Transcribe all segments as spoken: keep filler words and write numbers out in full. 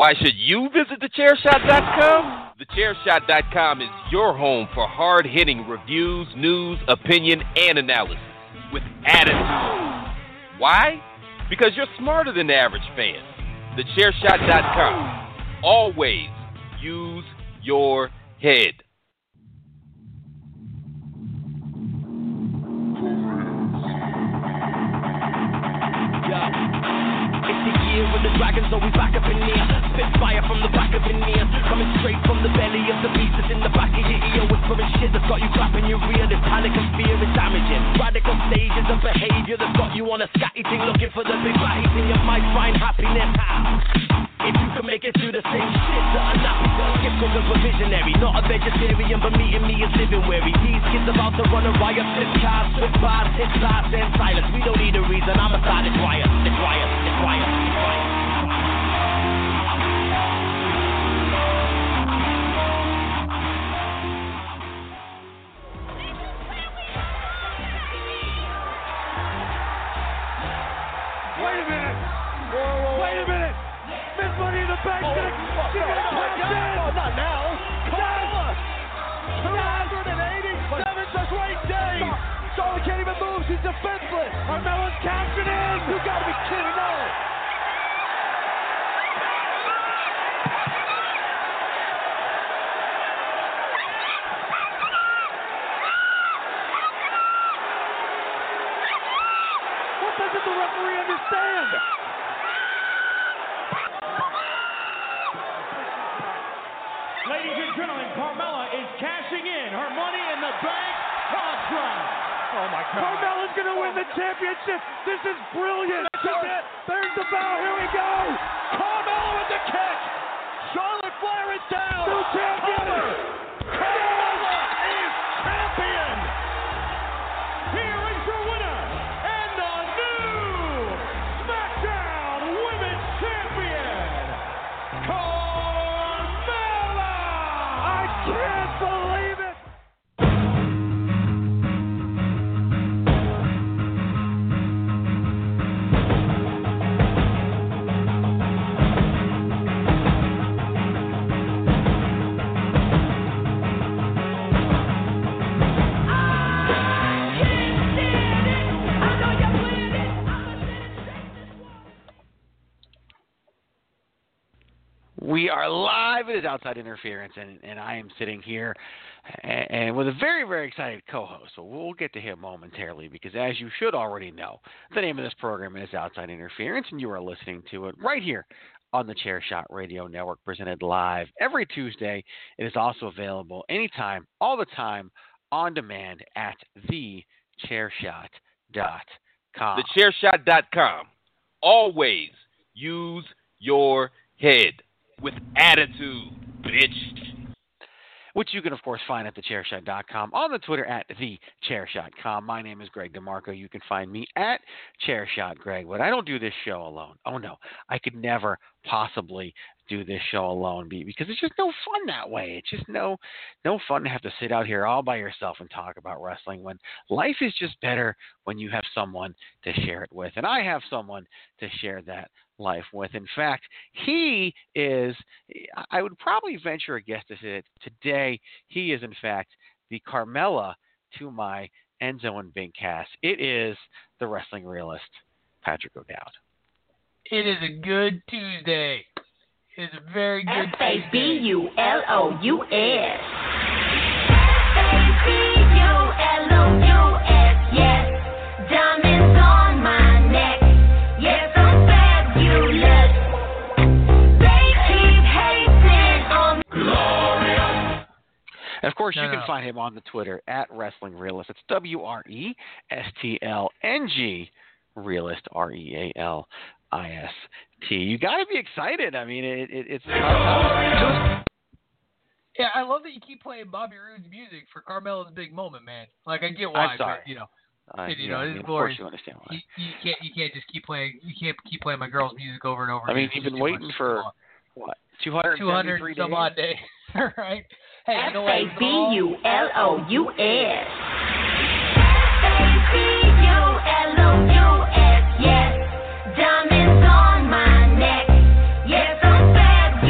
Why should you visit the chair shot dot com? the chair shot dot com is your home for hard-hitting reviews, news, opinion, and analysis with attitude. Why? Because you're smarter than the average fan. the chair shot dot com. Always use your head. Year with the dragons, so we back up in here. Spit fire from the back of veneer, coming straight from the belly of the beast that's in the back of your ear, whispering shit that's got you clapping your rear. This panic and fear is damaging. Radical stages of behavior that's got you on a scatty thing, looking for the big light in your might find happiness. How? If you can make it through the same shit that a nappy girl skip cause we're visionary. Not a vegetarian, but meeting me is living wary. These kids about to run a riot, flip cars, flip bars, hit class, and silence. We don't need a reason, I'm a side, it's riot, it's riot, it's riot, it's riot. Wait a minute! Whoa, whoa, Wait a minute! Miss Money in the Bank! Oh, she got a touchdown! Oh, not now! Carmella! two hundred eighty-seven straight days! Charlotte can't even move, she's defenseless! Carmella's cashing in! You gotta be kidding, no! What doesn't the referee understand? Ladies and gentlemen, Carmella is cashing in her Money in the Bank contract. Oh my God. Carmella's gonna win the championship. This is brilliant. There's the bell. Here we go. Carmella with the kick. Charlotte Flair is down. New champion. Carmella is champion. Here is your winner and the new SmackDown Women's Champion, Carmella. I can't believe it. We are live. It is Outside Interference, and, and I am sitting here and, and with a very, very excited co-host. So we'll get to him momentarily because, as you should already know, the name of this program is Outside Interference, and you are listening to it right here on the Chairshot Radio Network, presented live every Tuesday. It is also available anytime, all the time, on demand at the chairshot dot com. the chair shot dot com. Always use your head. With attitude, bitch. Which you can, of course, find at the chair shot dot com, on the Twitter at the chair shot dot com. My name is Greg DeMarco. You can find me at ChairShotGreg. But I don't do this show alone. Oh, no. I could never possibly do this show alone because it's just no fun that way. It's just no no fun to have to sit out here all by yourself and talk about wrestling when life is just better when you have someone to share it with. And I have someone to share that life with. In fact, he is, I would probably venture a guess to say that today he is, in fact, the Carmella to my Enzo and Big Cass. It is the wrestling realist, Patrick O'Dowd. It is a good Tuesday. It is a very good Tuesday. F A B U L O U S. F A B U L O U S, yes. Diamonds on my neck. Yes, I'm fabulous. They keep hating on me. Glorious. And of course, no, you can no. find him on the Twitter at Wrestling Realist. It's W R E S T L N G Realist, R E A L I S T. You got to be excited. I mean, it, it, it's. Yeah, I love that you keep playing Bobby Roode's music for Carmella's big moment, man. Like, I get why, I'm sorry. but you know, Uh, you yeah, know, I it's mean, of glorious. course you understand why. You, you can't, you can't just keep playing. You can't keep playing my girl's music over and over. I mean, again. you've It's been too waiting much. for what two hundred seventy-three some days? odd days, right? Hey, you know F what? A B U L O U S. F A B U L O U S, yes. Diamonds on my neck. Yes, I'm fabulous.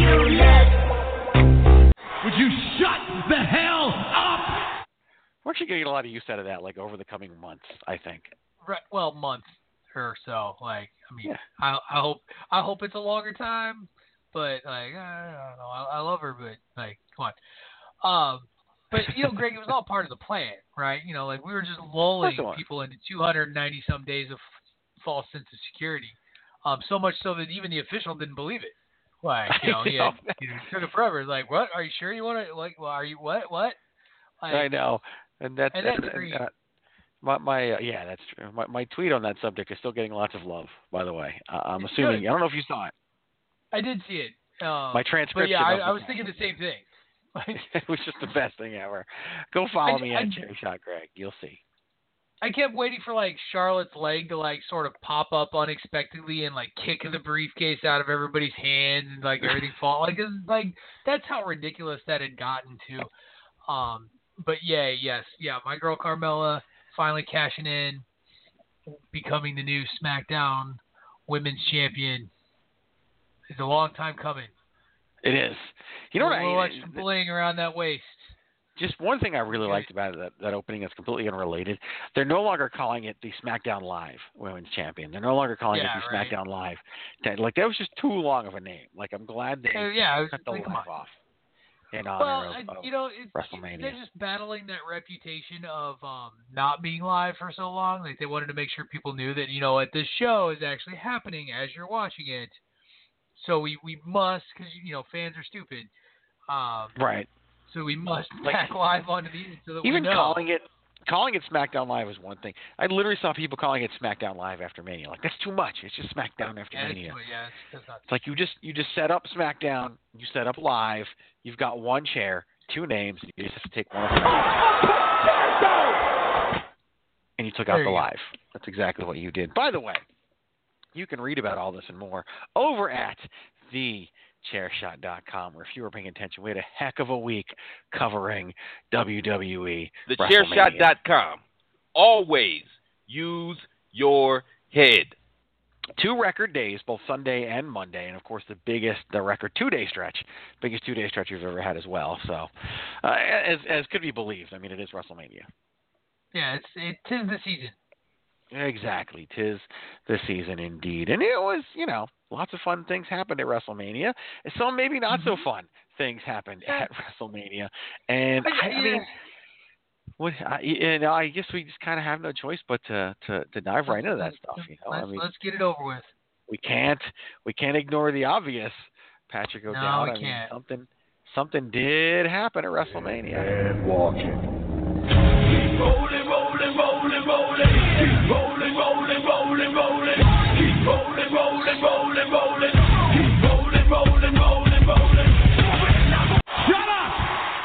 actually getting a lot of use out of that, like over the coming months, I think. Right. Well, month or so. Like, I mean, Yeah. I I hope I hope it's a longer time, but like I don't know. I, I love her, but like, come on. Um, but you know, Greg, it was all part of the plan, right? You know, like we were just lulling people into two hundred ninety some days of false sense of security. Um, so much so that even the official didn't believe it. Like, you know, he had, you know, it took it forever. It's like, what? Are you sure you want to? Like, well, are you what? What? Like, I know, and that's and that's and, great. uh, my my uh, yeah, that's true. My my tweet on that subject is still getting lots of love. By the way, uh, I'm It's assuming good. I don't know if you saw it. I did see it. Um, My transcription. But yeah, I, of I the- was thinking the same thing. Like, it was just the best thing ever. Go follow I- me I- at Cherry Shot Greg. You'll see. I kept waiting for like Charlotte's leg to like sort of pop up unexpectedly and like kick the briefcase out of everybody's hands and like everything fall. Like, it's, like that's how ridiculous that had gotten to. Um, but yeah, yes, yeah, my girl Carmella finally cashing in, becoming the new SmackDown Women's Champion. It's a long time coming. It is. You know a what I little mean? extra bling around that waist. Just one thing I really liked about it, that, that opening is completely unrelated. They're no longer calling it the SmackDown Live Women's Champion. They're no longer calling Yeah, it the right. SmackDown Live. Like, that was just too long of a name. Like, I'm glad they Uh, yeah, I was cut the like, come live on. off in honor Well, of, I- of you know, it's, WrestleMania. they're just battling that reputation of um, not being live for so long. Like they wanted to make sure people knew that, you know what, this show is actually happening as you're watching it. So we, we must, because, you know, fans are stupid. Um, Right. So we must Like, back live onto these so that Even we know. calling it calling it SmackDown Live is one thing. I literally saw people calling it SmackDown Live after Mania. Like, that's too much. It's just SmackDown after yeah, Mania. it's, yeah, it's, it's not. It's like you just you just set up SmackDown, you set up Live, you've got one chair, two names, and you just have to take one of them. And you took out There the you go. Live. That's exactly what you did. By the way, you can read about all this and more over at the chair shot dot com, or if you were paying attention, we had a heck of a week covering W W E. the chair shot dot com. Always use your head. Two record days, both Sunday and Monday, and of course the biggest, the record two-day stretch, biggest two-day stretch we've ever had as well. So, uh, as as could be believed, I mean, it is WrestleMania. Yeah, it's it is the season. Exactly, tis the season indeed, and it was, you know, lots of fun things happened at WrestleMania, and some maybe not so fun things happened at WrestleMania, and I, I mean. What, I, you know, I guess we just kind of have no choice but to, to, to dive right into that stuff. You know, Let's, I mean, let's get it over with. we can't we can't ignore the obvious. Patrick O'Dowd. No, we I mean, can't. something something did happen at WrestleMania. And walking. Keep rolling, rolling, rolling, rolling. Keep rolling, rolling, rolling, rolling. Keep rolling, rolling, rolling, rolling. Keep rolling, rolling, rolling, rolling. Shut up!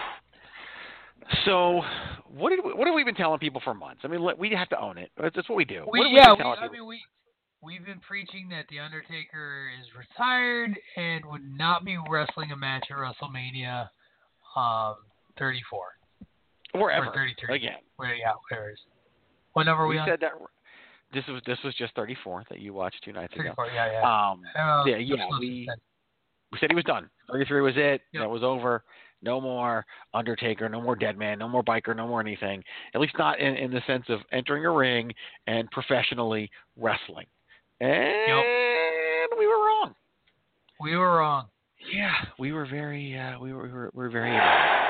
So, what did we, what have we been telling people for months? I mean, let- we have to own it. That's that's what we do. We, what have yeah, we we, been telling I people? mean, we we've been preaching that the Undertaker is retired and would not be wrestling a match at WrestleMania um, thirty-four or ever or thirty-three. again. Where, yeah, where is? What number are we, We on? said that this was this was just thirty-four that you watched two nights ago. thirty-four. Yeah, yeah. Um, Uh, yeah, yeah, that's we close to we said he was done. thirty-three was it. Yep. That was over. No more Undertaker, no more Deadman, no more Biker, no more anything. At least not in, in the sense of entering a ring and professionally wrestling. And we were wrong. we were wrong. Yeah, we were very, uh, we were, we were, we were very.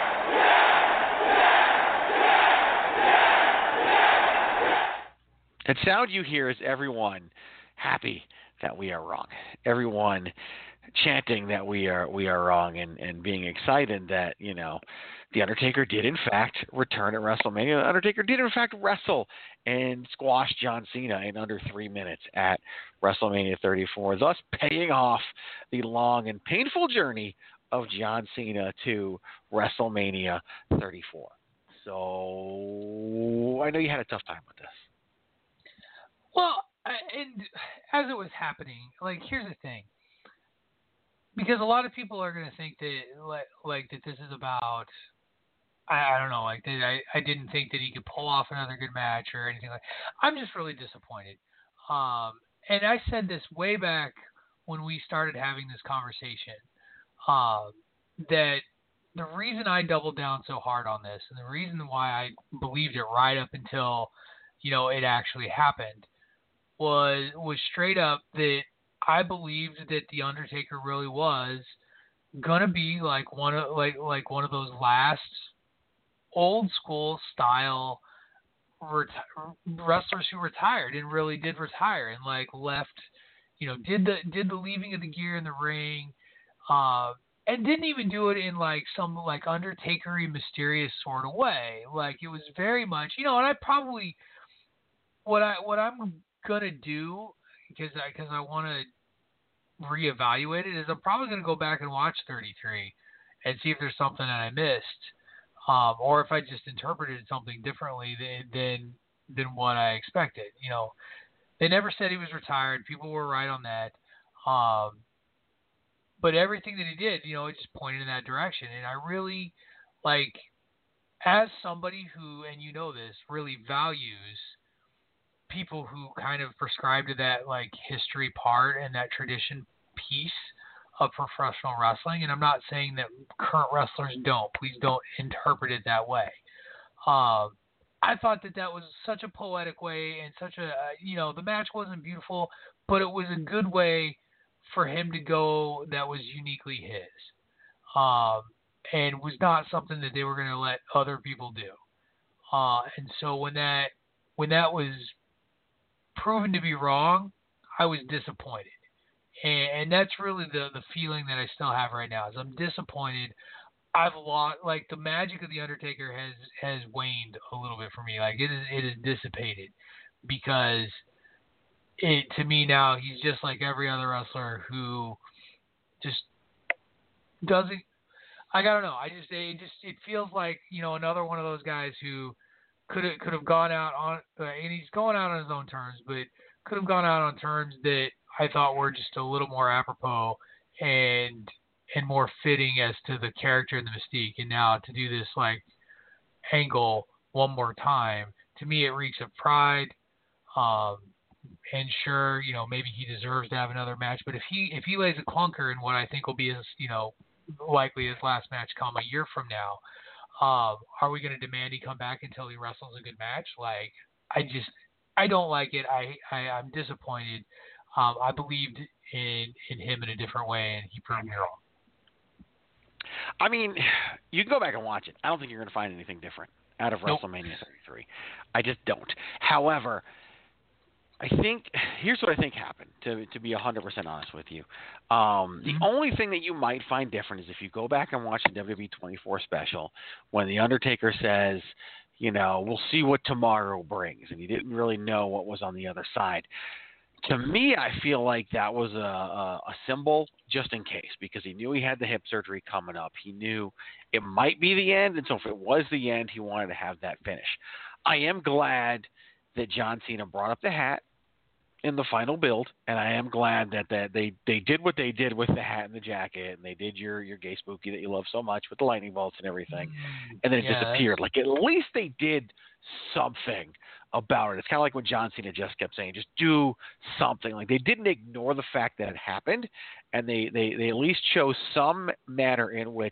That sound you hear is everyone happy that we are wrong. Everyone chanting that we are we are wrong and, and being excited that, you know, The Undertaker did in fact return at WrestleMania. The Undertaker did in fact wrestle and squash John Cena in under three minutes at WrestleMania thirty-four, thus paying off the long and painful journey of John Cena to WrestleMania thirty-four. So I know you had a tough time with this. Well, I, and as it was happening, like here's the thing. Because a lot of people are going to think that, like, like that this is about, I, I don't know, like that I, I didn't think that he could pull off another good match or anything like. I'm just really disappointed. Um, and I said this way back when we started having this conversation, um, that the reason I doubled down so hard on this, and the reason why I believed it right up until, you know, it actually happened, was was straight up that I believed that the Undertaker really was gonna be like one of like like one of those last old school style reti- wrestlers who retired and really did retire and like left, you know, did the did the leaving of the gear in the ring, uh, and didn't even do it in like some like Undertaker-y mysterious sort of way. Like it was very much, you know, and I probably what I what I'm gonna do because I because I want to reevaluate it is I'm probably gonna go back and watch thirty-three and see if there's something that I missed, um, or if I just interpreted something differently than than than what I expected. You know, they never said he was retired. People were right on that. Um, but everything that he did, you know, it just pointed in that direction. And I really, like, as somebody who, and you know this, really values people who kind of prescribe to that, like, history part and that tradition piece of professional wrestling. And I'm not saying that current wrestlers don't. Please don't interpret it that way. Um, I thought that that was such a poetic way and such a, you know, the match wasn't beautiful, but it was a good way for him to go that was uniquely his, um, and was not something that they were going to let other people do. Uh, and so when that when that was proven to be wrong, I was disappointed, and, and that's really the the feeling that I still have right now. Is I'm disappointed. I've lost, like, the magic of the Undertaker has has waned a little bit for me. Like it is it is dissipated because it to me now he's just like every other wrestler who just doesn't. I don't know. I just it just it feels like, you know, another one of those guys who could have could have gone out on uh, and he's going out on his own terms, but could have gone out on terms that I thought were just a little more apropos and and more fitting as to the character and the mystique. And now to do this like angle one more time, to me it reeks of pride. Um, and sure, you know, maybe he deserves to have another match, but if he if he lays a clunker in what I think will be his, you know, likely his last match come a year from now, um, are we going to demand he come back until he wrestles a good match? Like, I just I don't like it. I, I I'm disappointed. Um, I believed in in him in a different way, and he proved me wrong. I mean, you can go back and watch it. I don't think you're going to find anything different out of Nope. WrestleMania thirty-three. I just don't. However, I think here's what I think happened. To to be one hundred percent honest with you, um, the Mm-hmm. only thing that you might find different is if you go back and watch the W W E twenty-four special when the Undertaker says, you know, we'll see what tomorrow brings, and he didn't really know what was on the other side. To me, I feel like that was a, a, a symbol just in case, because he knew he had the hip surgery coming up. He knew it might be the end, and so if it was the end, he wanted to have that finish. I am glad that John Cena brought up the hat in the final build, and I am glad that, that they, they did what they did with the hat and the jacket, and they did your, your gay spooky that you love so much with the lightning bolts and everything, and then it Yeah, disappeared. Like, at least they did something about it. It's kind of like when John Cena just kept saying, just do something. Like, they didn't ignore the fact that it happened, and they, they, they at least chose some manner in which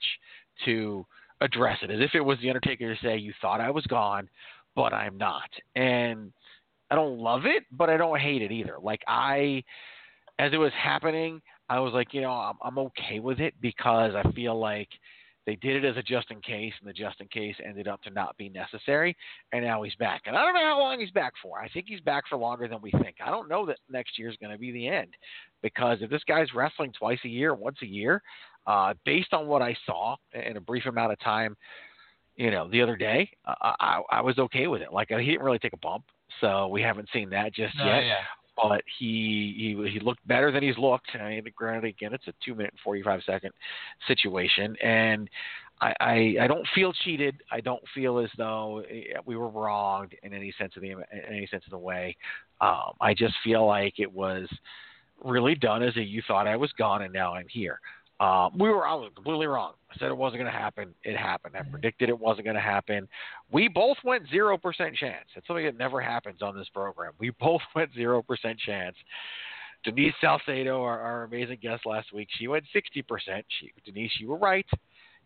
to address it, as if it was the Undertaker to say, you thought I was gone, but I'm not. And I don't love it, but I don't hate it either. Like, I, as it was happening, I was like, you know, I'm, I'm okay with it because I feel like they did it as a just in case, and the just in case ended up to not be necessary, and now he's back. And I don't know how long he's back for. I think he's back for longer than we think. I don't know that next year is going to be the end, because if this guy's wrestling twice a year, once a year, uh, based on what I saw in a brief amount of time, you know, the other day, uh, I, I was okay with it. Like, he didn't really take a bump, so we haven't seen that just no, yet. yeah. But he, he he looked better than he's looked. I mean, granted, again, it's a two minute and forty five second situation, and I, I I don't feel cheated. I don't feel as though we were wronged in any sense of the in any sense of the way. Um, I just feel like it was really done as a you thought I was gone and now I'm here. Um, we were I was completely wrong. I said it wasn't going to happen. It happened. I predicted it wasn't going to happen. We both went zero percent chance. It's something that never happens on this program. We both went zero percent chance. Denise Salcedo, our, our amazing guest last week, she went sixty percent. She, Denise, you were right.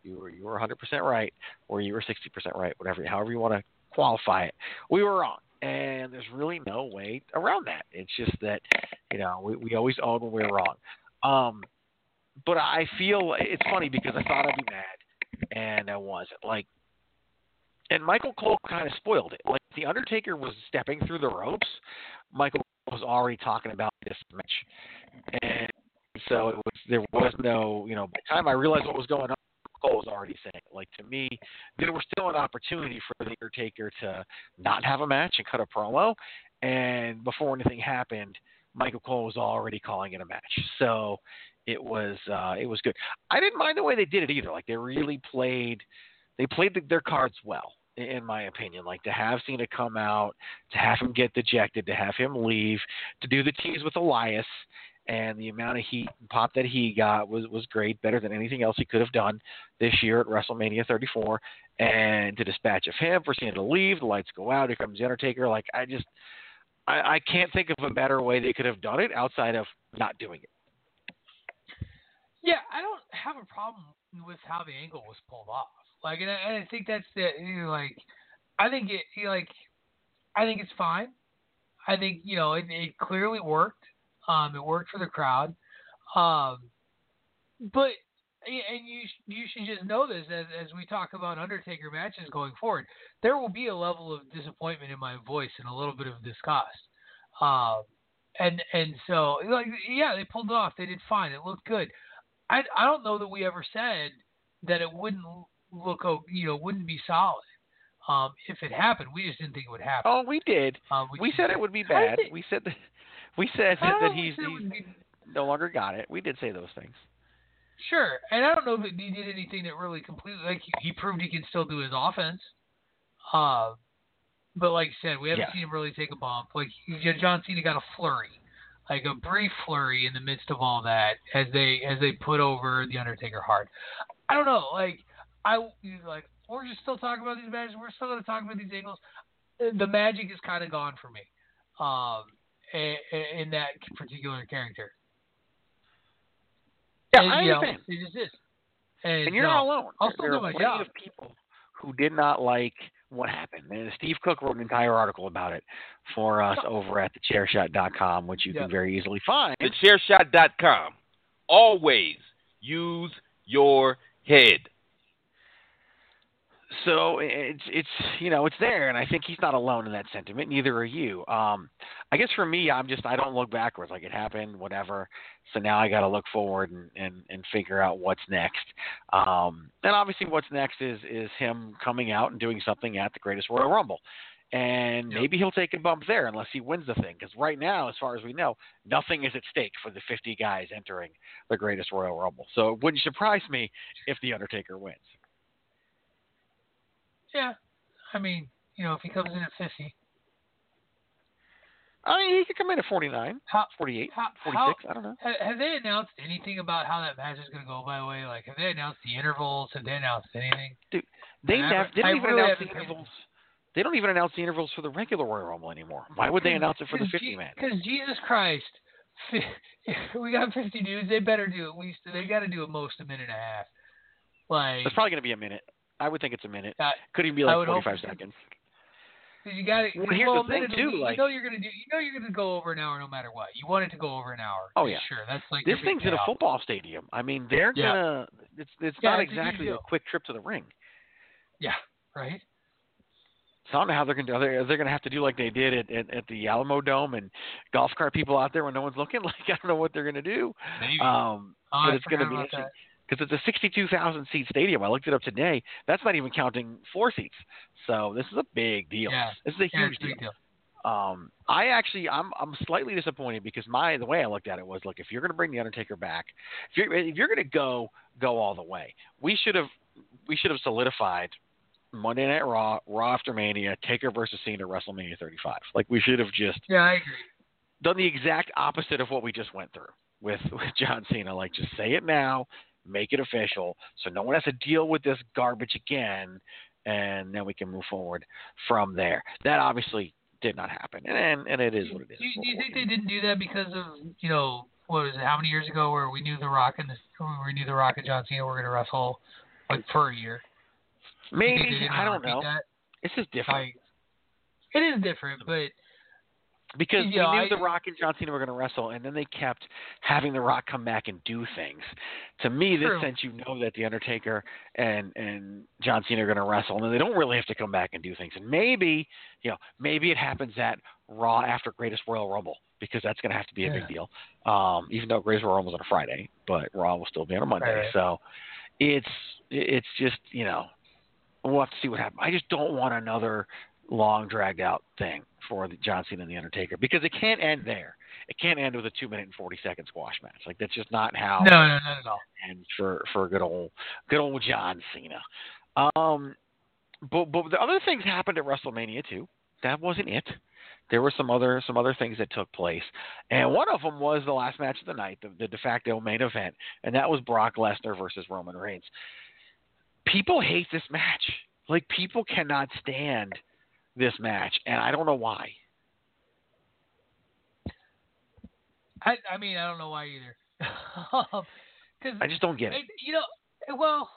You were you were one hundred percent right, or you were sixty percent right, whatever, however you want to qualify it. We were wrong, and there's really no way around that. It's just that, you know, we, we always own when we're wrong. Um, but I feel it's funny because I thought I'd be mad, and I wasn't. Like, and Michael Cole kind of spoiled it. Like, the Undertaker was stepping through the ropes, Michael was already talking about this match, and so it was, there was no, you know, by the time I realized what was going on, Cole was already saying, like, to me, there was still an opportunity for the Undertaker to not have a match and cut a promo, and before anything happened, Michael Cole was already calling it a match. So it was uh, it was good. I didn't mind the way they did it either. Like, they really played they played the, their cards well, in my opinion. Like, to have Cena come out, to have him get dejected, to have him leave, to do the tease with Elias, and the amount of heat and pop that he got was, was great, better than anything else he could have done this year at WrestleMania thirty-four. And to dispatch of him, for Cena to leave, the lights go out, here comes the Undertaker. Like, I just, I, I can't think of a better way they could have done it outside of not doing it. Yeah, I don't have a problem with how the angle was pulled off. Like, and I, and I think that's the, you know, like, I think it, you know, like, I think it's fine. I think, you know, it, it clearly worked. Um, it worked for the crowd. Um, but, and you you should just know this as, as we talk about Undertaker matches going forward, there will be a level of disappointment in my voice and a little bit of disgust. Um, and, and so, like, yeah, they pulled it off. They did fine. It looked good. I, I don't know that we ever said that it wouldn't look, you know, wouldn't be solid. Um, if it happened, we just didn't think it would happen. Oh, we did. Um, we, we said it would be bad. We said that. We said that, that he's, he's be... no longer got it. We did say those things. Sure, and I don't know that he did anything that really completely, like, he, he proved he can still do his offense. Uh, but like I said, we haven't yeah. seen him really take a bump. Like, John Cena got a flurry, like a brief flurry in the midst of all that as they as they put over the Undertaker hard. I don't know, like I like we're just still talking about these matches. We're still going to talk about these angles. The magic is kind of gone for me. Um. In that particular character. Yeah, and, I you understand. Know, it just is. And, and you're no, not alone. I'll still there do are my plenty job. of people who did not like what happened. And Steve Cook wrote an entire article about it for us over at the chair shot dot com, which you yeah. can very easily find. the chair shot dot com. Always use your head. So it's it's you know it's there, and I think he's not alone in that sentiment. Neither are you. Um, I guess for me, I'm just I don't look backwards. Like, it happened, whatever. So now I got to look forward and, and, and figure out what's next. Um, and obviously, what's next is is him coming out and doing something at the Greatest Royal Rumble, and yep. maybe he'll take a bump there unless he wins the thing. Because right now, as far as we know, nothing is at stake for the fifty guys entering the Greatest Royal Rumble. So it wouldn't surprise me if the Undertaker wins. Yeah, I mean, you know, if he comes in at fifty. I mean, he could come in at forty-nine, how, forty-eight, how, forty-six, how, I don't know. Have, have they announced anything about how that match is going to go, by the way? Like, have they announced the intervals? Have they announced anything? Dude, they, never, they don't I even really announce the intervals. They don't even announce the intervals for the regular Royal Rumble anymore. Why would they announce it for the fifty-man? Because Jesus Christ, we got fifty dudes. They better do at least, they got to do at most a minute and a half. Like, it's probably going to be a minute. I would think it's a minute. Uh, Could even be like forty-five seconds. Because you got it. Well, here's well, the thing too. You like, know you're gonna do. You know you're gonna go over an hour no matter what. You want it to go over an hour. Oh yeah, sure. That's like this thing's in a football stadium. I mean, they're yeah. gonna. It's it's yeah, not it's exactly a, a quick trip to the ring. Yeah. Right. So I don't know how they're gonna do. They're, they're gonna have to do like they did at, at, at the Alamo Dome and golf cart people out there when no one's looking. Like, I don't know what they're gonna do. Maybe. Um, oh, but I it's gonna be interesting. Because it's a sixty-two thousand seat stadium. I looked it up today. That's not even counting floor seats. So this is a big deal. Yeah. This is a yeah, huge deal. deal. Um, I actually, I'm, I'm slightly disappointed because my, the way I looked at it was, look, if you're going to bring the Undertaker back, if you're, if you're going to go, go all the way, we should have, we should have solidified Monday Night Raw, Raw after Mania, Taker versus Cena, WrestleMania thirty-five. Like, we should have just yeah, I agree. done the exact opposite of what we just went through with, with John Cena. Like, just say it now. Make it official, so no one has to deal with this garbage again, and then we can move forward from there. That obviously did not happen, and and it is what it is. Do you, do you think they didn't do that because of, you know, what was it, how many years ago where we knew The Rock and the, we knew The Rock and John Cena were going to wrestle like for a year. Maybe I don't know. That? This is different. Like, it is different, but because you know, we knew I, The Rock and John Cena were going to wrestle, and then they kept having The Rock come back and do things. To me, this true. sense you know that The Undertaker and and John Cena are going to wrestle, and they don't really have to come back and do things. And maybe you know maybe it happens at Raw after Greatest Royal Rumble, because that's going to have to be a yeah. big deal. Um, even though Greatest Royal Rumble was on a Friday, but Raw will still be on a Monday. Right. So it's it's just you know we'll have to see what happens. I just don't want another long dragged out thing for the John Cena and The Undertaker, because it can't end there. It can't end with a two minute and forty second squash match. Like that's just not how. No, no, not at all. And for for good old good old John Cena. Um, but but the other things happened at WrestleMania too. That wasn't it. There were some other some other things that took place, and one of them was the last match of the night, the, the de facto main event, and that was Brock Lesnar versus Roman Reigns. People hate this match. Like, people cannot stand this match, and I don't know why. I I mean, I don't know why either. Cause I just don't get it. You know, well,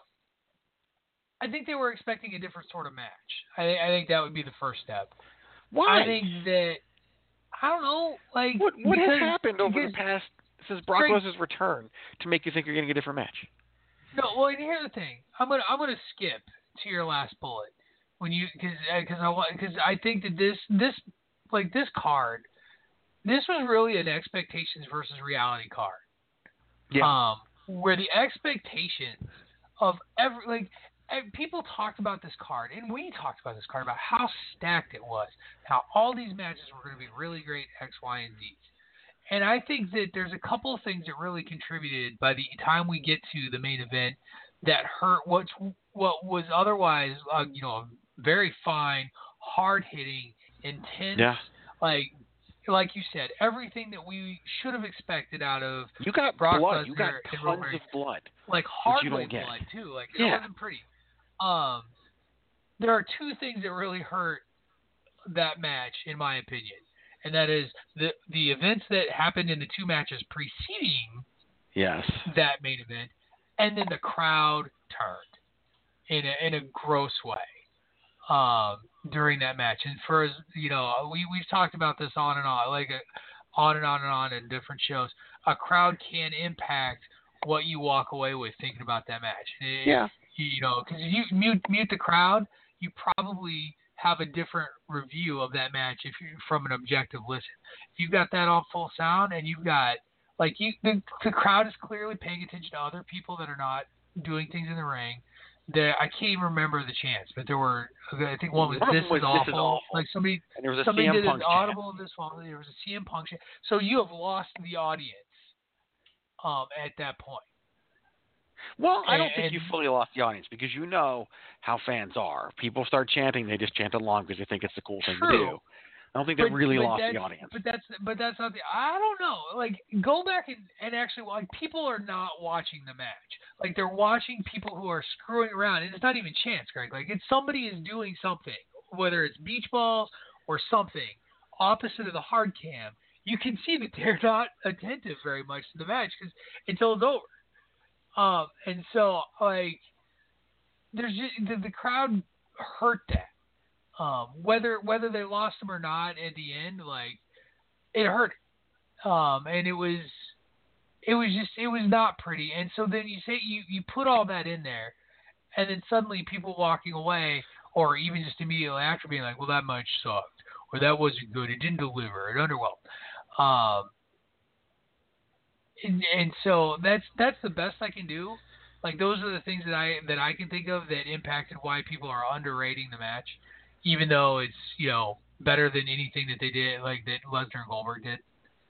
I think they were expecting a different sort of match. I I think that would be the first step. Why? I think that I don't know. Like, what what because, has happened over because, the past since Brock Greg, Lesnar's return to make you think you're getting a different match? No, well, and here's the thing. I'm gonna I'm gonna skip to your last bullet when you because because I because I think that this this like this card, this was really an expectations versus reality card. Yeah. Um, where the expectations of every like. People talked about this card, and we talked about this card, about how stacked it was, how all these matches were going to be really great X, Y, and Z's. And I think that there's a couple of things that really contributed by the time we get to the main event that hurt what's, what was otherwise, uh, you know, a very fine, hard-hitting, intense, yeah. like like you said, everything that we should have expected out of you got Brock blood. Lesnar you got and tons Roman, of blood, like hard you don't blood get. too. Like yeah. it wasn't pretty. Um, there are two things that really hurt that match, in my opinion, and that is the the events that happened in the two matches preceding yes. that main event, and then the crowd turned in a in a gross way um, during that match. And for you know, we we've talked about this on and on, like a, on and on and on in different shows. A crowd can impact what you walk away with thinking about that match. It, yeah. You know, because if you mute mute the crowd, you probably have a different review of that match if you from an objective listen. If you've got that on full sound and you've got like you, the, the crowd is clearly paying attention to other people that are not doing things in the ring. That I can't even remember the chants, but there were. I think one was one this, was, is, awful. this is awful. Like somebody, and there was a somebody C M did Punk an audible of this one. There was a C M Punk chant. So you have lost the audience um, at that point. Well, I don't and, think you fully lost the audience, because you know how fans are. People start chanting, they just chant along because they think it's the cool thing true. to do. I don't think they but, really but lost the audience. But that's but that's not the. I don't know. Like, go back and, and actually, like, people are not watching the match. Like, they're watching people who are screwing around, and it's not even chance, Greg. Like, it's somebody is doing something, whether it's beach balls or something opposite of the hard cam. You can see that they're not attentive very much to the match because until it's over. Um, and so, like, there's just, the, the crowd hurt that. Um, whether whether they lost them or not at the end, like, it hurt. Um, and it was it was just it was not pretty. And so then you say you, you put all that in there, and then suddenly people walking away, or even just immediately after being like, well, that match sucked, or that wasn't good, it didn't deliver, it underwhelmed. Um, And, and so that's that's the best I can do. Like, those are the things that I that I can think of that impacted why people are underrating the match, even though it's, you know, better than anything that they did, like that Lesnar and Goldberg did.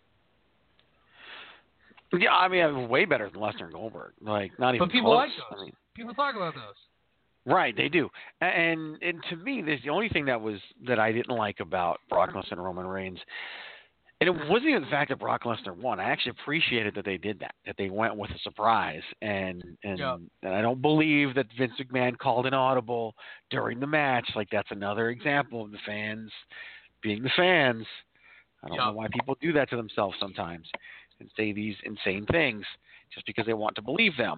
Yeah, I mean, way better than Lesnar and Goldberg. Like, not even But people close. like those. I mean, people talk about those. Right, they do. And and to me, there's the only thing that was that I didn't like about Brock Lesnar and Roman Reigns. And it wasn't even the fact that Brock Lesnar won. I actually appreciated that they did that, that they went with a surprise. And and, yeah. and I don't believe that Vince McMahon called an audible during the match. Like, that's another example of the fans being the fans. I don't yeah. know why people do that to themselves sometimes and say these insane things just because they want to believe them.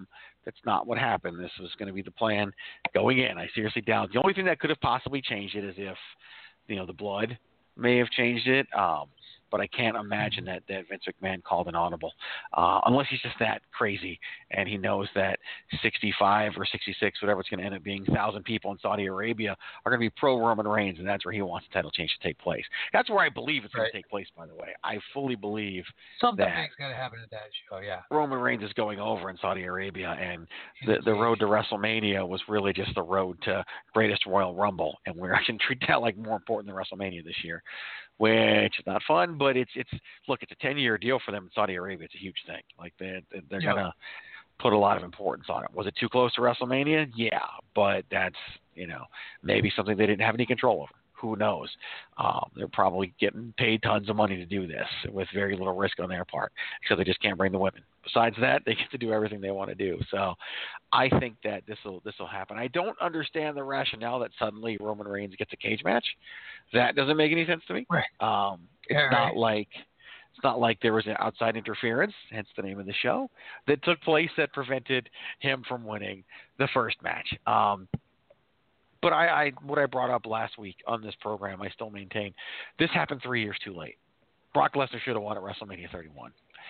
That's not what happened. This was going to be the plan going in. I seriously doubt. The only thing that could have possibly changed it is if, you know, the blood may have changed it. Um, but I can't imagine that, that Vince McMahon called an audible, uh, unless he's just that crazy and he knows that sixty-five or sixty-six, whatever it's going to end up being, one thousand people in Saudi Arabia are going to be pro Roman Reigns, and that's where he wants the title change to take place. That's where I believe it's right. going to take place, by the way. I fully believe something that big's going to happen at that show, yeah. Roman Reigns is going over in Saudi Arabia, and the, the road to WrestleMania was really just the road to Greatest Royal Rumble, and we're actually treat that like more important than WrestleMania this year, which is not fun, but it's it's look, it's a ten-year deal for them in Saudi Arabia. It's a huge thing. Like they they're yeah. gonna put a lot of importance on it. Was it too close to WrestleMania? Yeah, but that's you know maybe something they didn't have any control over. Who knows? Um, they're probably getting paid tons of money to do this with very little risk on their part, because they just can't bring the women. Besides that, they get to do everything they want to do. So, I think that this will this will happen. I don't understand the rationale that suddenly Roman Reigns gets a cage match. That doesn't make any sense to me. Right. Um, it's yeah, not right. like it's not like there was an outside interference, hence the name of the show, that took place that prevented him from winning the first match. Um, But I, I, what I brought up last week on this program, I still maintain this happened three years too late. Brock Lesnar should have won at WrestleMania thirty-one,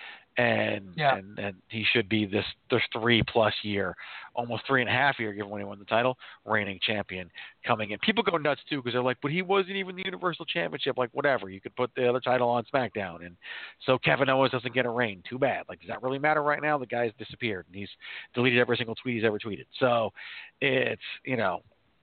and yeah. and and he should be this this three plus year, almost three and a half year, given when he won the title, reigning champion coming in. People go nuts too because they're like, but he wasn't even the Universal Championship. Like whatever, you could put the other title on SmackDown, and so Kevin Owens doesn't get a reign. Too bad. Like does that really matter right now? The guy's disappeared and he's deleted every single tweet he's ever tweeted. So it's you know.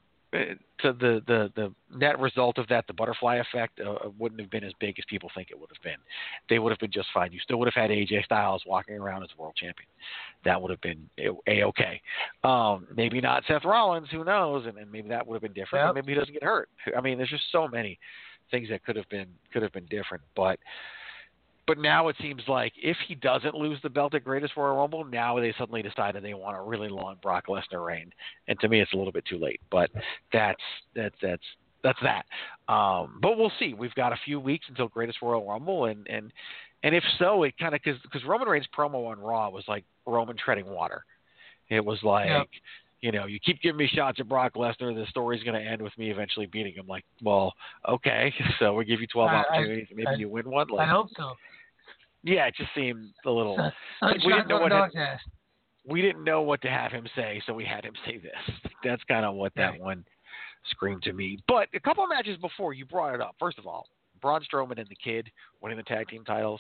To the, the, the net result of that, the butterfly effect uh, wouldn't have been as big as people think it would have been. They would have been just fine. You still would have had A J Styles walking around as world champion. That would have been A-okay. Um, maybe not Seth Rollins, who knows, and, and maybe that would have been different. Yep. Maybe he doesn't get hurt. I mean, there's just so many things that could have been could have been different. But But now it seems like if he doesn't lose the belt at Greatest Royal Rumble, now they suddenly decided they want a really long Brock Lesnar reign. And to me, it's a little bit too late. But that's that's that's that's that. Um, but we'll see. We've got a few weeks until Greatest Royal Rumble, and and and if so, it kind of because because Roman Reigns' promo on Raw was like Roman treading water. It was like. Yep. You know, you keep giving me shots at Brock Lesnar, the story's going to end with me eventually beating him. Like, well, okay, so we give you twelve I, opportunities, and maybe I, you win one. Like, I hope so. Yeah, it just seemed a little. Like we didn't know what had, had, we didn't know what to have him say, so we had him say this. That's kind of what that right. one screamed to me. But a couple of matches before you brought it up. First of all, Braun Strowman and the Kid winning the tag team titles.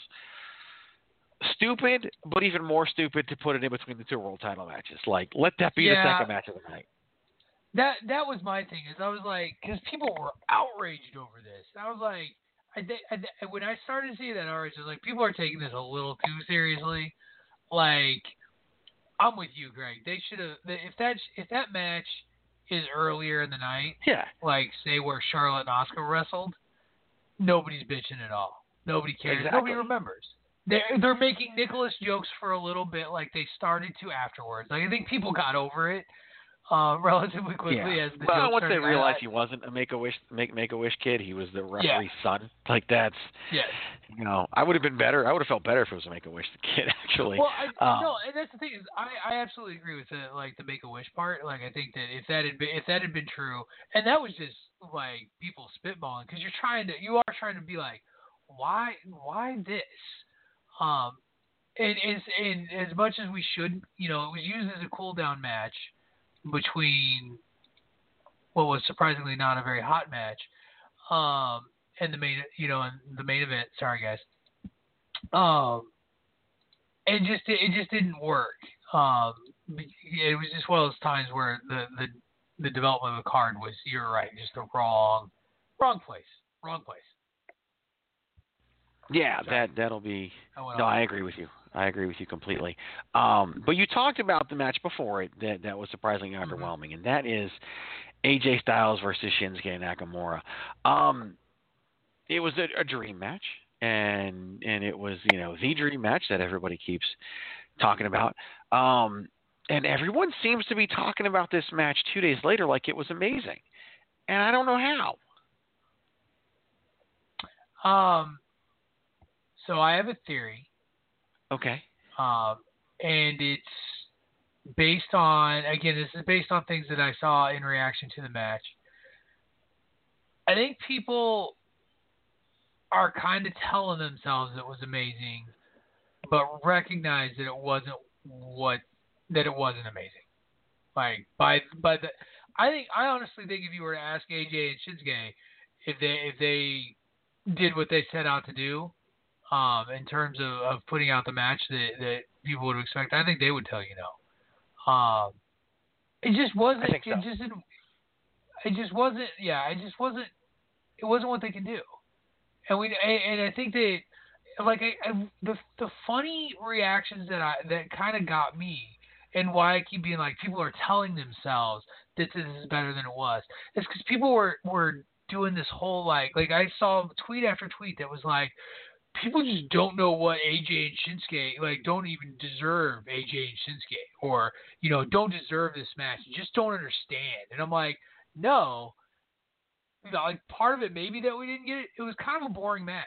Stupid, but even more stupid to put it in between the two world title matches. Like, let that be yeah, the second match of the night. That that was my thing. Is I was like, because people were outraged over this. I was like, I, I, when I started seeing that outrage, I was like, people are taking this a little too seriously. Like, I'm with you, Greg. They should have. If that if that match is earlier in the night, yeah, like say where Charlotte and Asuka wrestled, nobody's bitching at all. Nobody cares. Exactly. Nobody remembers. They're, they're making Nicholas jokes for a little bit like they started to afterwards. Like, I think people got over it uh, relatively quickly yeah. as the well, jokes once they started. realized he wasn't a Make-A-Wish make, Make-A-Wish kid, he was the referee's yeah. son. Like, that's, yes. you know, I would have been better. I would have felt better if it was a Make-A-Wish kid, actually. Well, I, um, no, and that's the thing is, I, I absolutely agree with the, like, the Make-A-Wish part. Like, I think that if that had been, if that had been true, and that was just, like, people spitballing, because you're trying to, you are trying to be like, why, why this? Um, And as, and as much as we should, you know, it was used as a cool-down match between what was surprisingly not a very hot match, um, and the main, you know, and the main event. Sorry, guys. Um, and just it just didn't work. Um, it was just one of those times where the the, the development of the card was, you're right, just the wrong, wrong place, wrong place. Yeah, Sorry. that that'll be. I No, I agree with you. I agree with you completely. Um, but you talked about the match before it that, that was surprisingly mm-hmm. underwhelming, and that is A J Styles versus Shinsuke Nakamura. Um, it was a, a dream match, and and it was you know the dream match that everybody keeps talking about. Um, and everyone seems to be talking about this match two days later like it was amazing, and I don't know how. Um. So I have a theory. Okay. Um, and it's based on, again, this is based on things that I saw in reaction to the match. I think people are kind of telling themselves it was amazing, but recognize that it wasn't what that it wasn't amazing. Like by by the, I think I honestly think if you were to ask A J and Shinsuke if they if they did what they set out to do, um, in terms of, of putting out the match that, that people would expect, I think they would tell you no. Um, it just wasn't. I think so. It just didn't. It just wasn't. Yeah, it just wasn't. It wasn't what they could do. And we and I think that like I, I, the the funny reactions that I that kind of got me, and why I keep being like people are telling themselves that this is better than it was, is because people were were doing this whole like like I saw tweet after tweet that was like, people just don't know what A J and Shinsuke, like, don't even deserve A J and Shinsuke, or, you know, don't deserve this match. You just don't understand. And I'm like, no. You know, like, part of it maybe that we didn't get it, it was kind of a boring match.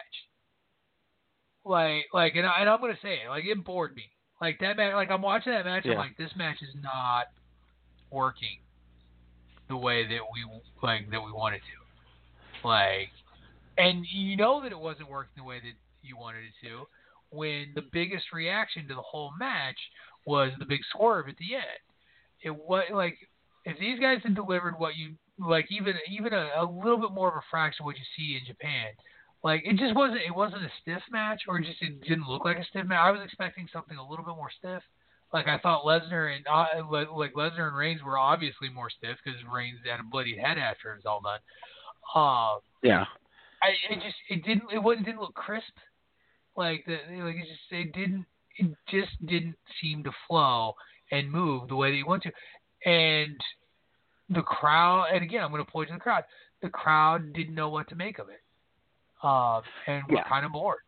Like, like, and, I, and I'm going to say it, like, it bored me. Like, that match, like, I'm watching that match, yeah. I'm like, this match is not working the way that we, like, that we wanted to. Like, and you know that it wasn't working the way that you wanted it to when the biggest reaction to the whole match was the big swerve at the end. It was like, if these guys had delivered what you like, even even a, a little bit more of a fraction of what you see in Japan, like it just wasn't it wasn't a stiff match, or just it didn't look like a stiff match. I was expecting something a little bit more stiff. Like I thought Lesnar and uh, like Lesnar and Reigns were obviously more stiff because Reigns had a bloody head after it was all done. Um, yeah. I it just it didn't it wasn't didn't look crisp. Like the like it just it didn't it just didn't seem to flow and move the way that you want to. And the crowd, and again I'm going to point to the crowd. The crowd didn't know what to make of it, uh, and we're yeah. kind of bored.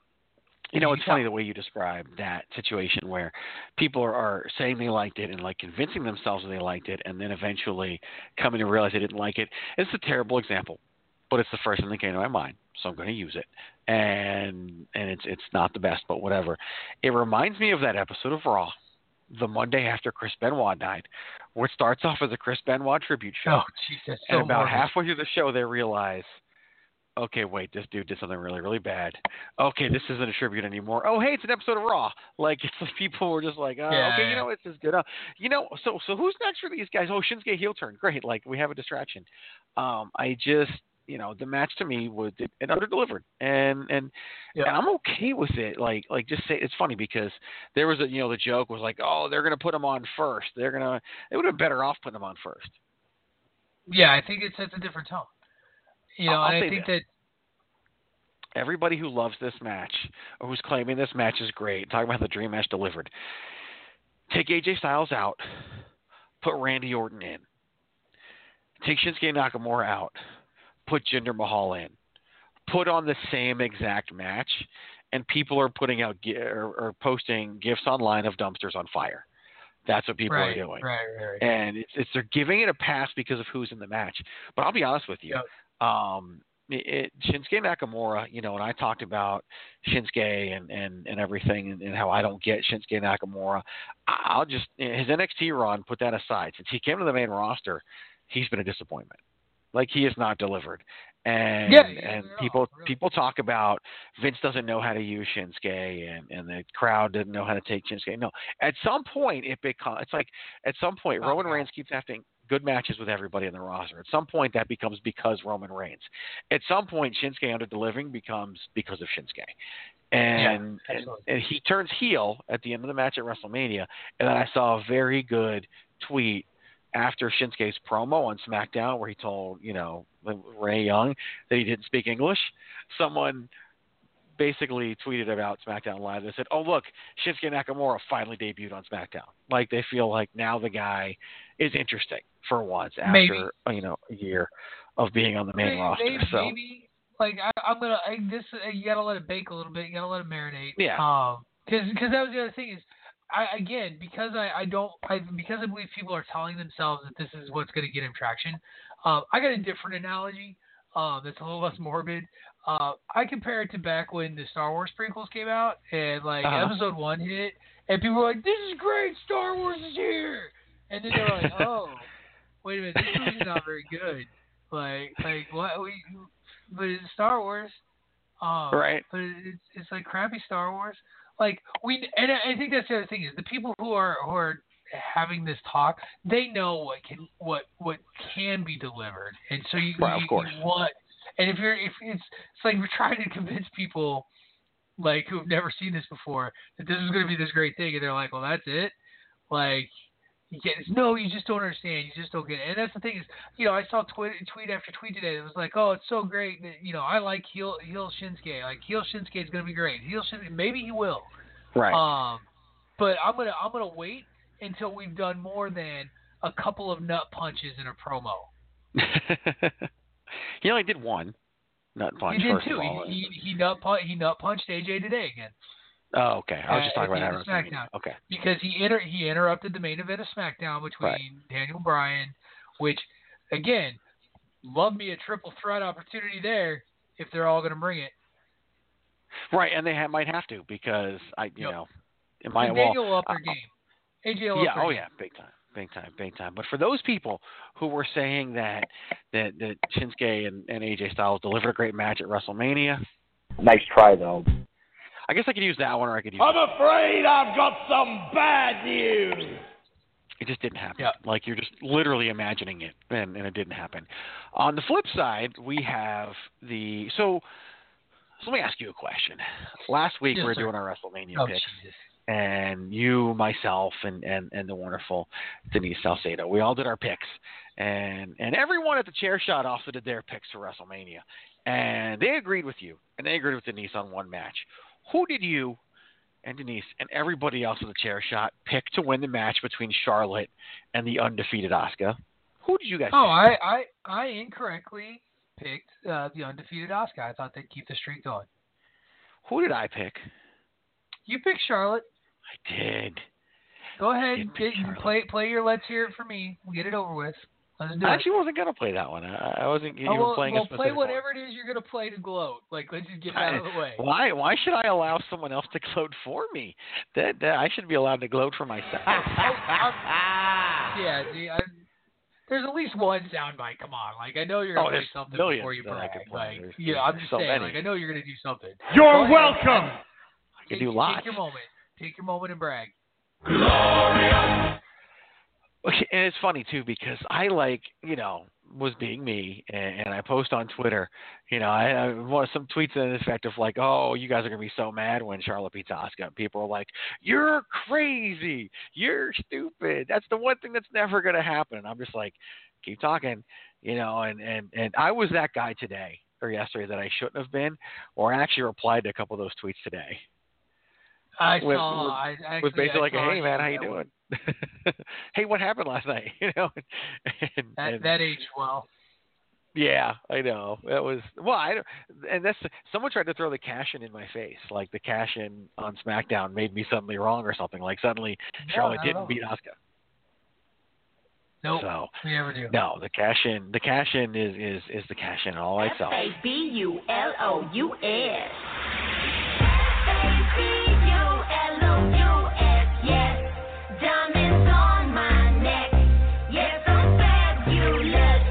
You know, it's funny the way you describe that situation where people are, are saying they liked it and like convincing themselves that they liked it, and then eventually coming to realize they didn't like it. It's a terrible example, but it's the first thing that came to my mind, so I'm going to use it. And and it's it's not the best, but whatever. It reminds me of that episode of Raw, the Monday after Chris Benoit died, where it starts off as a Chris Benoit tribute show. Oh, Jesus! And so about morbid. halfway through the show, they realize, okay, wait, this dude did something really, really bad. Okay, this isn't a tribute anymore. Oh, hey, it's an episode of Raw. Like, it's like people were just like, oh, yeah, okay, yeah. you know, it's just good. Uh, you know, so so who's next for these guys? Oh, Shinsuke heel turn. Great. Like, we have a distraction. Um, I just, you know, the match to me was it, it under-delivered. And and, yeah. and I'm okay with it. Like, like just say, it's funny because there was a, you know, the joke was like, oh, they're going to put him on first. They're going to, they would have been better off putting him on first. Yeah, I think it sets a different tone. You know, I'll and say I think this. that Everybody who loves this match or who's claiming this match is great, talking about how the dream match delivered, take A J Styles out, put Randy Orton in, take Shinsuke Nakamura out, put Jinder Mahal in, put on the same exact match, and people are putting out or, or posting gifs online of dumpsters on fire. That's what people right, are doing. Right, right, right. And it's, it's they're giving it a pass because of who's in the match. But I'll be honest with you. Yep. Um, It, Shinsuke Nakamura, you know, and I talked about Shinsuke and, and, and everything and, and how I don't get Shinsuke Nakamura. I'll just – his N X T run, put that aside. Since he came to the main roster, he's been a disappointment. Like, he has not delivered. And yeah, yeah, and no, people really. people talk about Vince doesn't know how to use Shinsuke and, and the crowd didn't know how to take Shinsuke. No, at some point it becomes – it's like at some point oh, Roman God. Reigns keeps having – good matches with everybody in the roster. At some point, that becomes because Roman Reigns. At some point, Shinsuke under-delivering becomes because of Shinsuke. And, yeah, and and he turns heel at the end of the match at WrestleMania. And then I saw a very good tweet after Shinsuke's promo on SmackDown where he told, you know, Ray Young that he didn't speak English. Someone basically tweeted about SmackDown Live. They said, oh, look, Shinsuke Nakamura finally debuted on SmackDown. Like, they feel like now the guy is interesting for once after, maybe. you know, a year of being on the main maybe, roster. Maybe, so maybe. Like, I, I'm going to – this you got to let it bake a little bit. You got to let it marinate. Yeah. Um, Because because that was the other thing is, I again, because I, I don't – I because I believe people are telling themselves that this is what's going to get him traction, um, I got a different analogy um, that's a little less morbid. Uh, I compare it to back when the Star Wars prequels came out and like uh-huh. episode one hit and people were like, "This is great, Star Wars is here," and then they were like, "Oh, wait a minute, this movie's not very good." Like, like what? We, but it's Star Wars, um, right? But it's it's like crappy Star Wars. Like we, and I think that's the other thing is the people who are who are having this talk, they know what can what what can be delivered, and so you, right, you, of course. you want. And if you're if it's it's like we're trying to convince people like who've never seen this before that this is going to be this great thing, and they're like, well, that's it. Like, you get no, you just don't understand. You just don't get it. And that's the thing is, you know, I saw tweet tweet after tweet today. It was like, oh, it's so great that you know I like heel heel Shinsuke. Like heel Shinsuke is going to be great. Heel Shinsuke, maybe he will. Right. Um, but I'm gonna I'm gonna wait until we've done more than a couple of nut punches in a promo. He only did one nut punch. He did first too. Of all. He, he he nut punch he nut punched A J today again. Oh, okay. I was just Uh, talking at about the end of Aaron. SmackDown. Okay. Because he inter- he interrupted the main event of SmackDown between Right. Daniel Bryan, which again, love me a triple threat opportunity there if they're all going to bring it. Right, and they ha- might have to because I, you Yep. know, it might And well. Daniel will up their uh, game. A J will Yeah. up their Oh game. yeah. Big time. Big time. Big time. But for those people who were saying that that, that Shinsuke and, and A J Styles delivered a great match at WrestleMania, Nice try, though. I guess I could use that one, or I could use. I'm afraid I've got some bad news. It just didn't happen. Yep. Like you're just literally imagining it, and, and it didn't happen. On the flip side, we have the so. So let me ask you a question. Last week Yes, we were sir. doing our WrestleMania Oh, picks, Jesus. and you, myself, and, and, and the wonderful Denise Salcedo, we all did our picks, and and everyone at the Chair Shot also did their picks for WrestleMania, and they agreed with you, and they agreed with Denise on one match. Who did you and Denise and everybody else at the Chair Shot pick to win the match between Charlotte and the undefeated Asuka? Who did you guys Oh, pick? I, I, I incorrectly picked uh, the undefeated Asuka. I thought they'd keep the streak going. Who did I pick? You picked Charlotte. I did. Go I ahead, did pick get, Charlotte. play play your Let's Hear It for me. We'll get it over with. Let's do I it. actually wasn't going to play that one. I, I wasn't even Oh, well, playing well a specific play one. whatever it is you're gonna play to gloat. Like, let's just get it out of the way. Why? Why should I allow someone else to gloat for me? That, that I should be allowed to gloat for myself. Yeah, see, I, there's at least one soundbite. Come on, like I know you're gonna Oh, play there's something millions before you that I brag. could play. Like, There's- yeah, there's I'm just so saying. many. Like, I know you're gonna do something. You're Go ahead. welcome. I can Take, do lots. take your moment. Take your moment and brag. Okay, and it's funny too because I like, you know, was being me, and, and I post on Twitter, you know, I, I want some tweets in the effect of like, oh, you guys are gonna be so mad when Charlotte beats Asuka. People are like, you're crazy, you're stupid. That's the one thing that's never gonna happen. And I'm just like, keep talking, you know, and and and I was that guy today or yesterday that I shouldn't have been, or I actually replied to a couple of those tweets today. I With- saw. with- I actually, was basically I like, saw hey man, how you that one. doing? Hey, what happened last night? You know, and, That and- that aged well. yeah, I know. That was well, I don't, and that's someone tried to throw the cash in in my face, like the cash in on SmackDown made me suddenly wrong or something. Like suddenly No, Charlotte not at didn't all. beat Asuka. Nope. So We never do. no, the cash in, the cash in is is is the cash in all by F itself. A B U L O U S. F A B U L O U S, yes. Diamonds on my neck. Yes, I'm fabulous.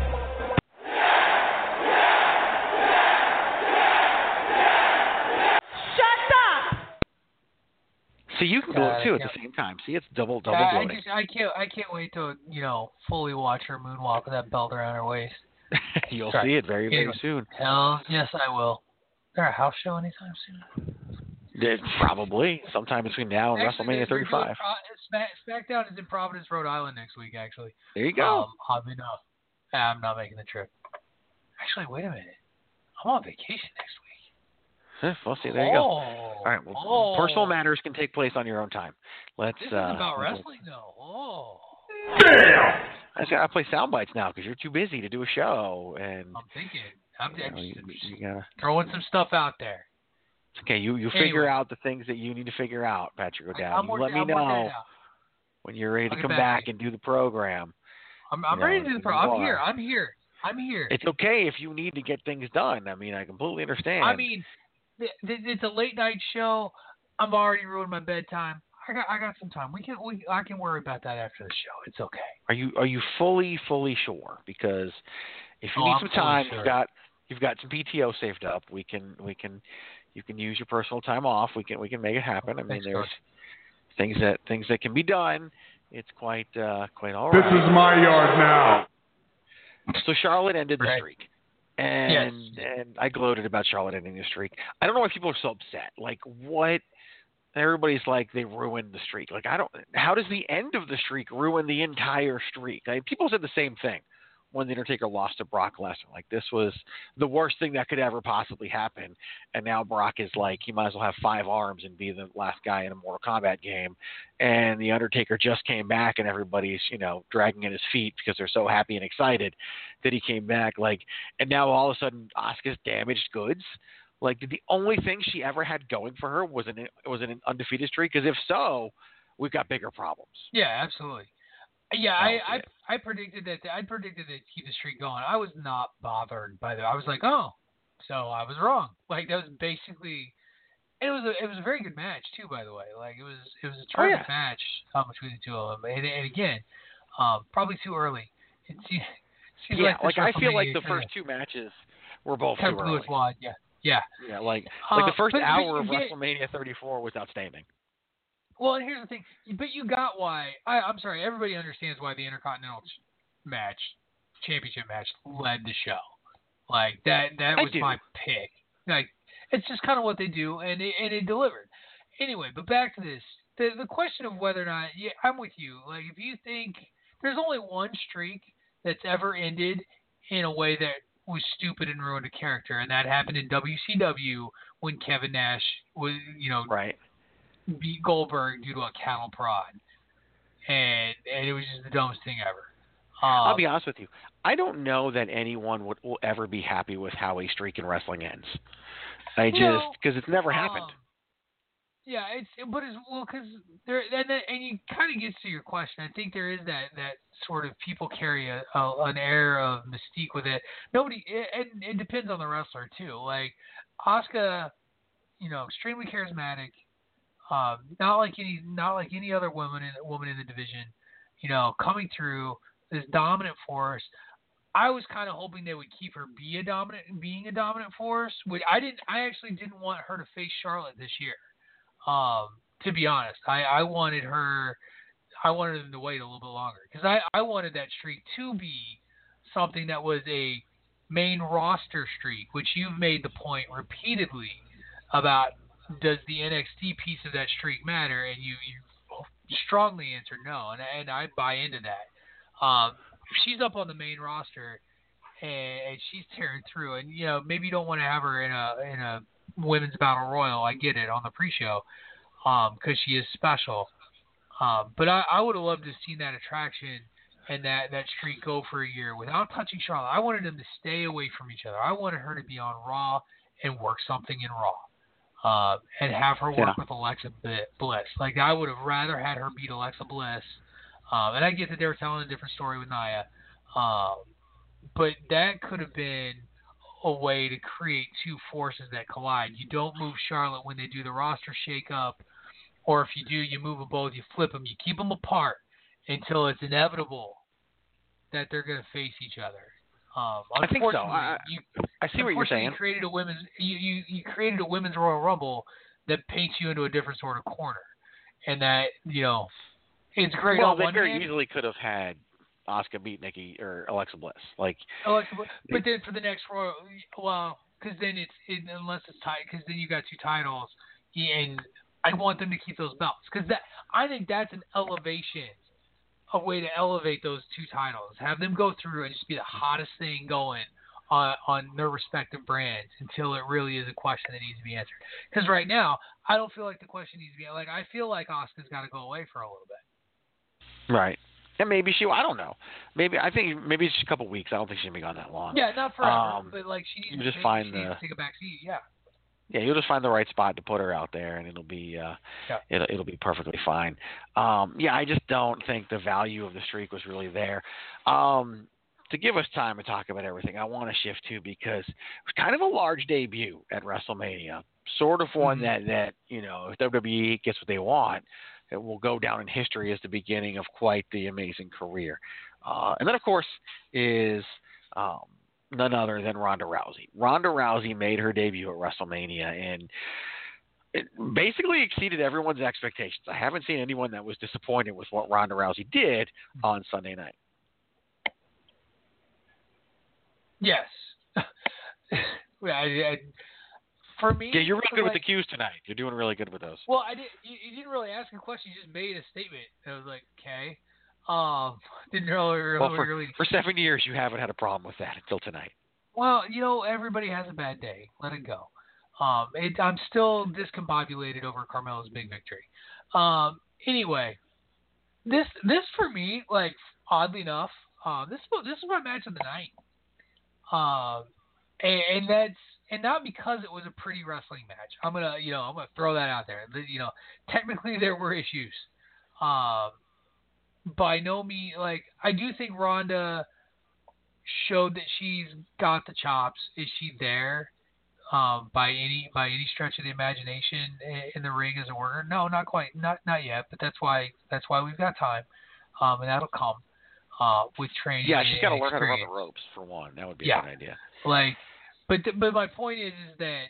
Shut up! So you can God, gloat too I at the can't- same time. See, it's double double I, I gloating. just I can't I can't wait to you know fully watch her moonwalk with that belt around her waist. You'll Sorry. see it very very Anyway. soon. Hell yes I will. Is there a house show anytime soon? It, probably sometime between now and Actually, WrestleMania they're- they're doing thirty-five. Pro- Smack, SmackDown is in Providence, Rhode Island next week. Actually, There you go. Um, oddly enough, Nah, I'm not making the trip. Actually, wait a minute. I'm on vacation next week. Eh, well, see, there you go. Oh, All right. Well, oh. personal matters can take place on your own time. Let's. This uh, is about let's- wrestling, though. Oh, I just gotta play sound bites now because you're too busy to do a show, and I'm thinking. I'm, you I'm know, you, just you gotta. throwing some stuff out there. It's okay. You you figure Anyway. out the things that you need to figure out, Patrick O'Dowd. I'm You working, let me I'm working know it out. when you're ready to I'll get come back back to and do the program. I'm, I'm You ready know, to do the you pro. I'm are. here. I'm here. I'm here. It's okay if you need to get things done. I mean, I completely understand. I mean, th- th- it's a late night show. I'm already ruined my bedtime. I got I got some time. We can we I can worry about that after the show. It's okay. Are you are you fully fully sure? Because if you Oh, need I'm some fully time, sure. you've got you've got some P T O saved up. We can we can you can use your personal time off. We can we can make it happen. I mean, Thanks, there's Coach. things that things that can be done. It's quite uh, quite all This right. is my yard now. So Charlotte ended the Right. streak. And Yes. and I gloated about Charlotte ending the streak. I don't know why people are so upset. Like what everybody's like they ruined the streak. Like I don't how does the end of the streak ruin the entire streak? Like, people said the same thing when the Undertaker lost to Brock Lesnar. Like this was the worst thing that could ever possibly happen. And now Brock is like he might as well have five arms and be the last guy in a Mortal Kombat game. And the Undertaker just came back and everybody's, you know, dragging at his feet because they're so happy and excited that he came back. Like and now all of a sudden Asuka's damaged goods. Like did the only thing she ever had going for her was an was an undefeated streak? Because if so, we've got bigger problems. Yeah, absolutely. Yeah, I I, don't see I it. I predicted that I predicted that keep the streak going. I was not bothered by that. I was like, oh, so I was wrong. Like that was basically, and it was a it was a very good match too. By the way, like it was it was a Oh, terrific yeah. match um, between the two of them. And, and again, um, probably too early. It seems, seems Yeah, like, like this I feel like WrestleMania the kinda- first two matches were both kind too of blew early. its wad. Yeah, yeah. Yeah, like like Uh, the first but- but hour of you get- WrestleMania thirty-four was outstanding. Well, and here's the thing, but you got why. I, I'm sorry, everybody understands why the Intercontinental ch- match, championship match, led the show. Like that, that I was do. my pick. Like it's just kind of what they do, and it, and it delivered. Anyway, but back to this, the the question of whether or not, yeah, I'm with you. Like if you think there's only one streak that's ever ended in a way that was stupid and ruined a character, and that happened in W C W when Kevin Nash was, you know, Right. beat Goldberg due to a cattle prod, and and it was just the dumbest thing ever. Um, I'll be honest with you. I don't know that anyone would, will ever be happy with how a streak in wrestling ends. I just No, because it's never happened. um, yeah, it's but it's well because there and that, and you kind of gets to your question. I think there is that that sort of people carry a, a an air of mystique with it. Nobody, and it, it depends on the wrestler too. Like Asuka, you know, extremely charismatic. Um, not like any, not like any other woman in woman in the division. You know, coming through this dominant force. I was kind of hoping they would keep her be a dominant, being a dominant force. Which I didn't. I actually didn't want her to face Charlotte this year. Um, to be honest, I, I wanted her. I wanted them to wait a little bit longer because I, I wanted that streak to be something that was a main roster streak, which you've made the point repeatedly about. Does the N X T piece of that streak matter? And you, you strongly answered no, and, and I buy into that. Um, if she's up on the main roster and, and she's tearing through, and you know maybe you don't want to have her in a in a women's battle royal. I get it on the pre-show because um, she is special. Um, but I, I would have loved to have seen that attraction and that, that streak go for a year without touching Charlotte. I wanted them to stay away from each other. I wanted her to be on Raw and work something in Raw. Uh, and have her work Yeah. with Alexa Bliss. Like I would have rather had her beat Alexa Bliss. Um, and I get that they were telling a different story with Nia. Um, but that could have been a way to create two forces that collide. You don't move Charlotte when they do the roster shakeup, or if you do, you move them both, you flip them, you keep them apart until it's inevitable that they're going to face each other. Um, I think so. unfortunately, I- you, I see what you're Unfortunately, saying. You created a women's you, you, you created a women's Royal Rumble that paints you into a different sort of corner, and that you know it's great Well, on they one very hand. easily could have had Asuka beat Nikki or Alexa Bliss. Like, Alexa, Bliss- but then for the next Royal, well, because then it's it, unless it's tight, because then you got two titles, and I want them to keep those belts because that I think that's an elevation, a way to elevate those two titles. Have them go through and just be the hottest thing going on, on their respective brands until it really is a question that needs to be answered. Because right now, I don't feel like the question needs to be like I feel like Asuka's got to go away for a little bit. right. And maybe she, I don't know. Maybe, I think maybe it's just a couple weeks. I don't think she's going to be gone that long. Yeah, not forever, Um, but like she needs you to just take, find she needs the- to take a back seat. Yeah. Yeah, you'll just find the right spot to put her out there, and it'll be uh, Yeah. it'll it'll be perfectly fine. Um, yeah, I just don't think the value of the streak was really there. Um, to give us time to talk about everything, I want to shift to because it was kind of a large debut at WrestleMania, sort of one Mhm. that that you know if W W E gets what they want, it will go down in history as the beginning of quite the amazing career. Uh, and then, of course, is um, none other than Ronda Rousey. Ronda Rousey made her debut at WrestleMania and it basically exceeded everyone's expectations. I haven't seen anyone that was disappointed with what Ronda Rousey did on Sunday night. Yes. I, I, for me, yeah, you're really good like, with the cues tonight. You're doing really good with those. Well, I did. You, you didn't really ask a question. You just made a statement. I was like, okay. Um, didn't really, really, well, for, really. For seven years, you haven't had a problem with that until tonight. Well, you know, everybody has a bad day. Let it go. Um, it, I'm still discombobulated over Carmella's big victory. Um, anyway, this this for me, like oddly enough, uh, this this is my match of the night. Um, and, and that's and not because it was a pretty wrestling match. I'm gonna you know I'm gonna throw that out there. You know, technically there were issues. Um, by no means, like I do think Ronda showed that she's got the chops. Is she there? Um, by any by any stretch of the imagination in, in the ring as a worker? No, not quite, not not yet. But that's why that's why we've got time, um, and that'll come uh, with training. Yeah, she's got to learn experience. how to run the ropes for one. That would be yeah. a good idea. Like, but th- but my point is is that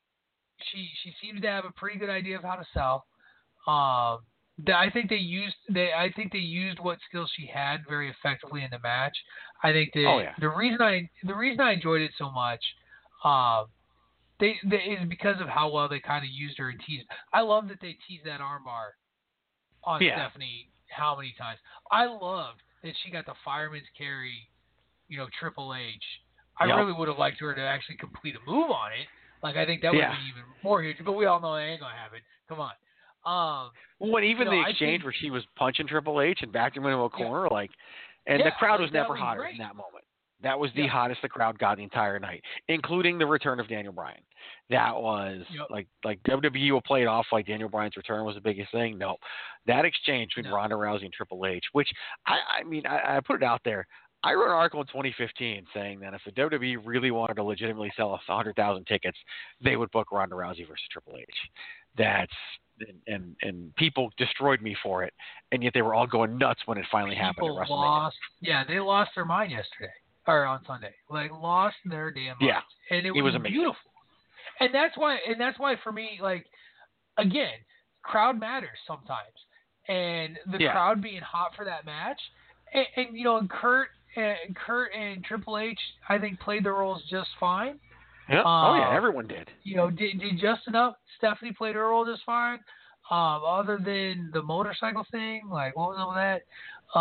she she seems to have a pretty good idea of how to sell. Um, that I think they used they I think they used what skills she had very effectively in the match. I think that oh, yeah. the reason I the reason I enjoyed it so much. Um, They, they is because of how well they kind of used her and teased. I love that they teased that armbar on yeah. Stephanie how many times. I loved that she got the fireman's carry, you know, Triple H. I yep. really would have liked her to actually complete a move on it. Like I think that would yeah. be even more huge. But we all know that ain't gonna happen. Come on. Um, well, when even you know, the exchange think, where she was punching Triple H and backed him into a corner, yeah. like, and yeah, the crowd was that never was hotter great. in that moment. That was the yep. hottest the crowd got the entire night, including the return of Daniel Bryan. That was yep. like like W W E will play it off like Daniel Bryan's return was the biggest thing. No, that exchange between no. Ronda Rousey and Triple H, which I, I mean, I, I put it out there. I wrote an article in twenty fifteen saying that if the W W E really wanted to legitimately sell one hundred thousand tickets, they would book Ronda Rousey versus Triple H. That's and, and and people destroyed me for it, and yet they were all going nuts when it finally people happened at WrestleMania. Lost, yeah, they lost their mind yesterday. Or on Sunday, like lost their damn minds. Yeah, and it was, it was amazing. beautiful. And that's why, and that's why for me, like again, crowd matters sometimes, and the yeah. crowd being hot for that match, and, and you know, and Kurt and Kurt and Triple H, I think played their roles just fine. Yeah. Um, oh yeah, everyone did. You know, did did just enough. Stephanie played her role just fine. Um, other than the motorcycle thing, like what was up with that?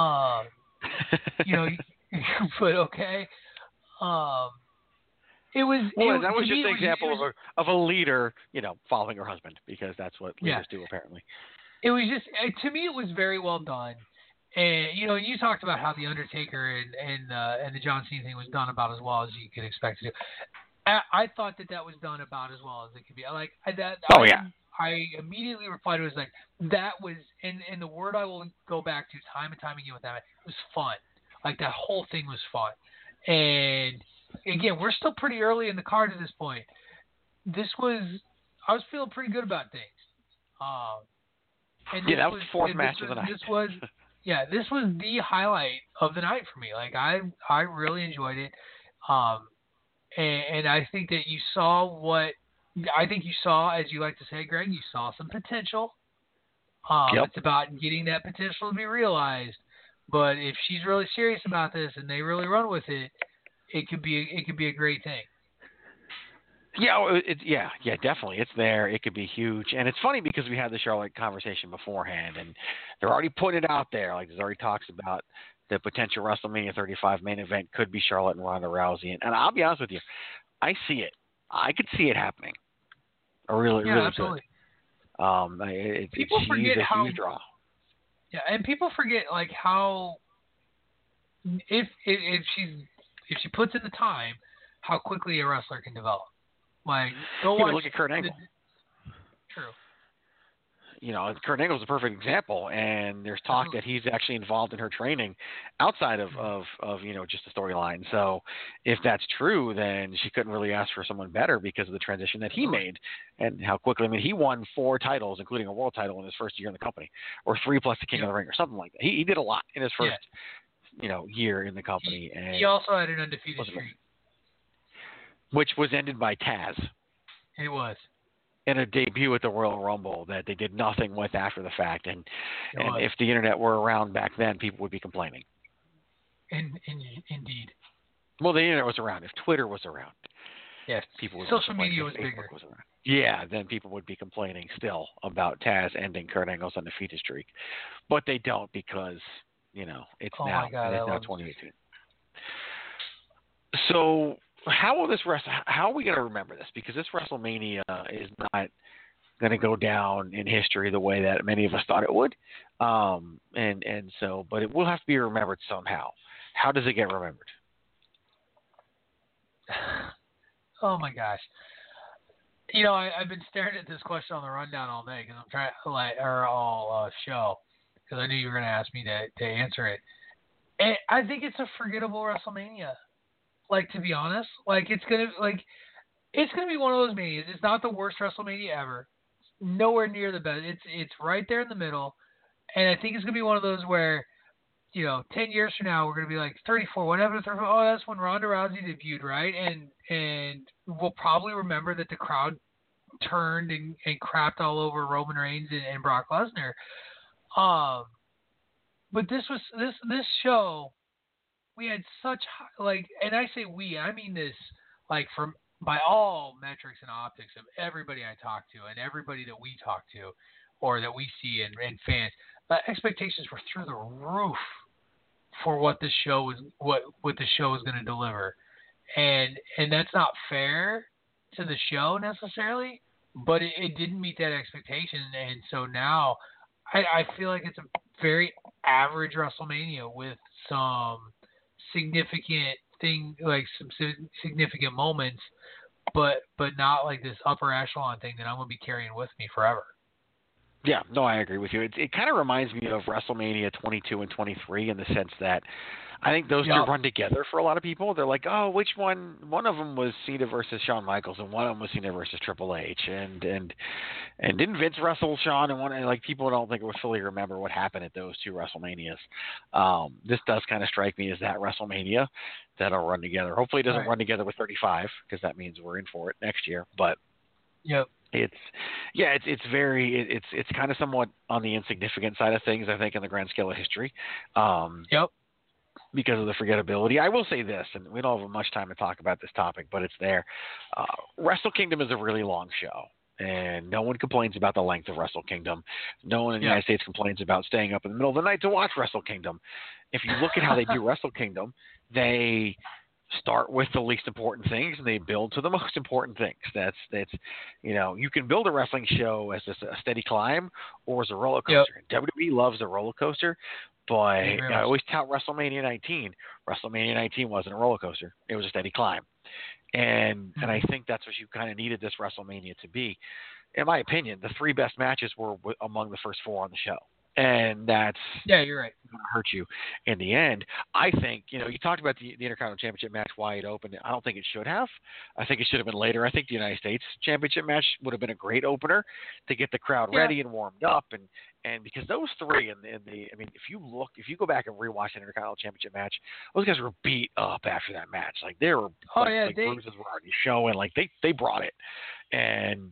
Um, you know. But okay, um, it was. Well, it, that was just me, an was, example was, of a of a leader, you know, following her husband because that's what leaders yeah. do apparently. It was just to me, it was very well done, and you know, you talked about how the Undertaker and and uh, and the John Cena thing was done about as well as you could expect to do. I, I thought that that was done about as well as it could be. Like I, that. Oh I, yeah. I immediately replied to it was like that was, and and the word I will go back to time and time again with that it was fun. Like that whole thing was fun, and again, we're still pretty early in the card at this point. This was, I was feeling pretty good about things. Um, and yeah, that was the fourth and match was, of the night. This was, yeah, this was the highlight of the night for me. Like I, I really enjoyed it, um, and, and I think that you saw what I think you saw, as you like to say, Greg. You saw some potential. Um, yep. It's about getting that potential to be realized. But if she's really serious about this and they really run with it, it could be it could be a great thing. Yeah, it, yeah, yeah, definitely. It's there. It could be huge. And it's funny because we had the Charlotte conversation beforehand, and they're already putting it out there. Like there's already talks about the potential WrestleMania thirty-five main event could be Charlotte and Ronda Rousey. And, and I'll be honest with you, I see it. I could see it happening. I really, yeah, really absolutely. could. Um, it, People it's forget a how. huge draw. Yeah, and people forget like how if if, if she's if she puts in the time, how quickly a wrestler can develop. Like go yeah, watch. Look at Kurt Angle. The, true. you know, Kurt Angle's a perfect example, and there's talk that he's actually involved in her training outside of, of, of you know, just the storyline. So if that's true, then she couldn't really ask for someone better because of the transition that he made and how quickly. I mean, he won four titles, including a world title in his first year in the company, or three plus the King yeah. of the Ring or something like that. He, he did a lot in his first, yeah. you know, year in the company. He, and he also had an undefeated streak. Which was ended by Taz. It was. In a debut at the Royal Rumble that they did nothing with after the fact. And it and was. if the internet were around back then, people would be complaining. In, in, indeed. Well, the internet was around. If Twitter was around, yes. people would Social media was if Facebook bigger. Was around. Yeah, then people would be complaining still about Taz ending Kurt Angle's undefeated streak. But they don't because, you know, it's oh now, my God, it's I now love twenty eighteen. So how will this wrestle? How are we going to remember this? Because this WrestleMania is not going to go down in history the way that many of us thought it would, um, and and so, but it will have to be remembered somehow. How does it get remembered? Oh my gosh! You know, I, I've been staring at this question on the rundown all day because I'm trying, like, or all uh, show because I knew you were going to ask me to to answer it. And I think it's a forgettable WrestleMania. Like, to be honest, like it's gonna like it's gonna be one of those manias. It's not the worst WrestleMania ever. It's nowhere near the best. It's it's right there in the middle, and I think it's gonna be one of those where, you know, ten years from now we're gonna be like thirty-four, whatever. Oh, that's when Ronda Rousey debuted, right? And and we'll probably remember that the crowd turned and, and crapped all over Roman Reigns and, and Brock Lesnar. Um, but this was this this show. We had such high, like, and I say we, I mean this, like, from by all metrics and optics of everybody I talk to and everybody that we talk to, or that we see and, and fans, uh, expectations were through the roof for what this show was, what what the show was going to deliver, and and that's not fair to the show necessarily, but it, it didn't meet that expectation, and so now I, I feel like it's a very average WrestleMania with some significant thing, like some significant moments, but but not like this upper echelon thing that I'm going to be carrying with me forever. Yeah, no, I agree with you. It, it kind of reminds me of WrestleMania twenty-two and twenty-three in the sense that I think those yep. two run together for a lot of people. They're like, oh, which one? One of them was Cena versus Shawn Michaels, and one of them was Cena versus Triple H. And and and didn't Vince wrestle Shawn? And one, and like people don't think it was fully remember what happened at those two WrestleManias. Um, this does kind of strike me as that WrestleMania that'll run together. Hopefully, it doesn't right. run together with thirty-five because that means we're in for it next year. But yep. It's yeah, it's it's very it, it's it's kind of somewhat on the insignificant side of things, I think, in the grand scale of history. Um, yep. Because of the forgettability. I will say this, and we don't have much time to talk about this topic, but it's there. Uh, Wrestle Kingdom is a really long show, and no one complains about the length of Wrestle Kingdom. No one in the yeah. United States complains about staying up in the middle of the night to watch Wrestle Kingdom. If you look at how they do Wrestle Kingdom, they start with the least important things and they build to the most important things. That's that's you know, you can build a wrestling show as a, a steady climb or as a roller coaster. Yep. W W E loves a roller coaster, but I always tout WrestleMania nineteen. WrestleMania nineteen wasn't a roller coaster; it was a steady climb, and mm-hmm. and I think that's what you kind of needed this WrestleMania to be. In my opinion, the three best matches were w- among the first four on the show. And that's yeah, you're right. Going to hurt you in the end. I think you know you talked about the, the Intercontinental Championship match, why it opened. I don't think it should have. I think it should have been later. I think the United States Championship match would have been a great opener to get the crowd yeah. ready and warmed up, and, and because those three in the, in the I mean, if you look, if you go back and rewatch the Intercontinental Championship match, those guys were beat up after that match. Like they were, oh like, yeah, like they, bruises were already showing. Like they they brought it, and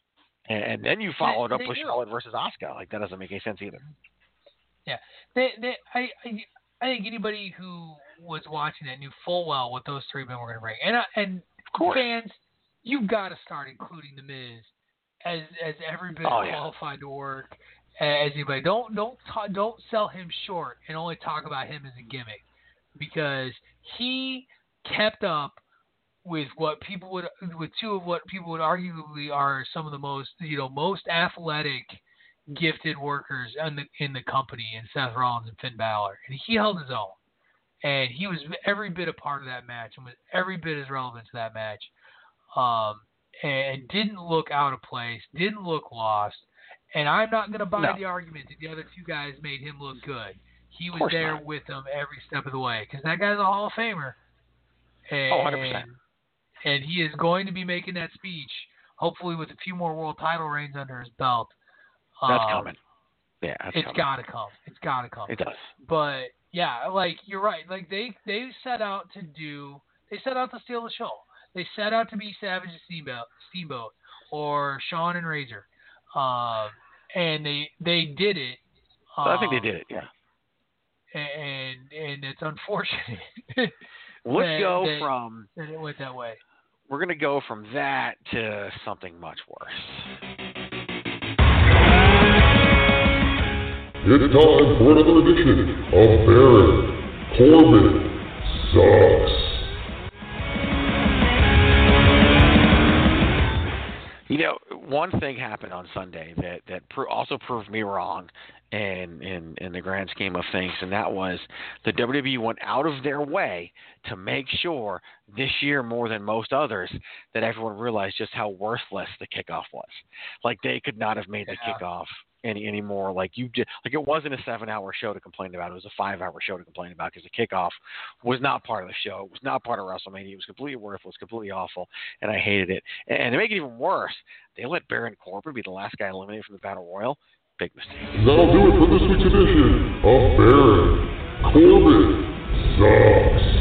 and then you followed they, up they with do. Charlotte versus Asuka. Like that doesn't make any sense either. Yeah, they, they, I, I, I think anybody who was watching that knew full well what those three men were going to bring, and uh, and fans, you've got to start including the Miz as as every bit oh, qualified yeah. to work as anybody. Don't don't ta- don't sell him short and only talk about him as a gimmick, because he kept up with what people would with two of what people would arguably are some of the most you know most athletic, gifted workers in the in the company, in Seth Rollins and Finn Balor, and he held his own, and he was every bit a part of that match and was every bit as relevant to that match, um, and didn't look out of place, didn't look lost, And I'm not going to buy No. the argument that the other two guys made him look good. He was course there not. with them every step of the way because that guy's a Hall of Famer. And, Oh, one hundred percent. And he is going to be making that speech, hopefully with a few more world title reigns under his belt. That's um, coming. Yeah, that's It's coming. got to come. It's got to come. It does. But, yeah, like, you're right. Like, they, they set out to do – they set out to steal the show. They set out to be Savage and Steamboat, Steamboat or Shawn and Razor. Um, and they they did it. Um, I think they did it, yeah. And, and it's unfortunate. Let's that, go that, from that it went that way. we're going to go from that to something much worse. It's time for another edition of Baron Corbin Sucks. You know, one thing happened on Sunday that that pro- also proved me wrong in, in in the grand scheme of things, and that was the W W E went out of their way to make sure this year more than most others that everyone realized just how worthless the kickoff was. Like they could not have made the Yeah. kickoff any anymore. Like you just like it wasn't a seven-hour show to complain about. It was a five-hour show to complain about because the kickoff was not part of the show. It was not part of WrestleMania. It was completely worthless, completely awful, and I hated it. And to make it even worse, they let Baron Corbin be the last guy eliminated from the Battle Royal. Big mistake. And that'll do it for this week's edition of Baron Corbin Sucks.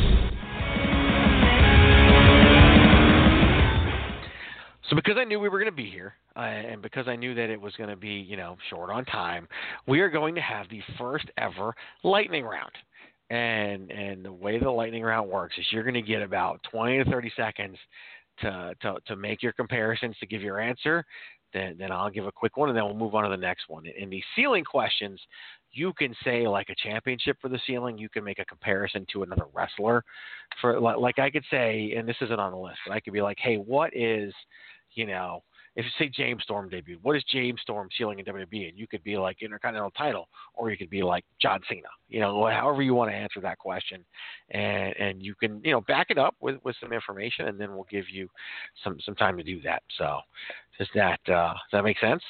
So because I knew we were going to be here, uh, and because I knew that it was going to be, you know, short on time, we are going to have the first ever lightning round. And and the way the lightning round works is you're going to get about twenty to thirty seconds to, to, to make your comparisons, to give your answer. Then, then I'll give a quick one, and then we'll move on to the next one. In the ceiling questions, you can say like a championship for the ceiling. You can make a comparison to another wrestler. For like I could say, and this isn't on the list, but I could be like, hey, what is, you know, if you say James Storm debuted, what is James Storm ceiling in W W E? And you could be like Intercontinental title, or you could be like John Cena. You know, however you want to answer that question, and and you can you know back it up with, with some information, and then we'll give you some some time to do that. So, does that uh, does that make sense?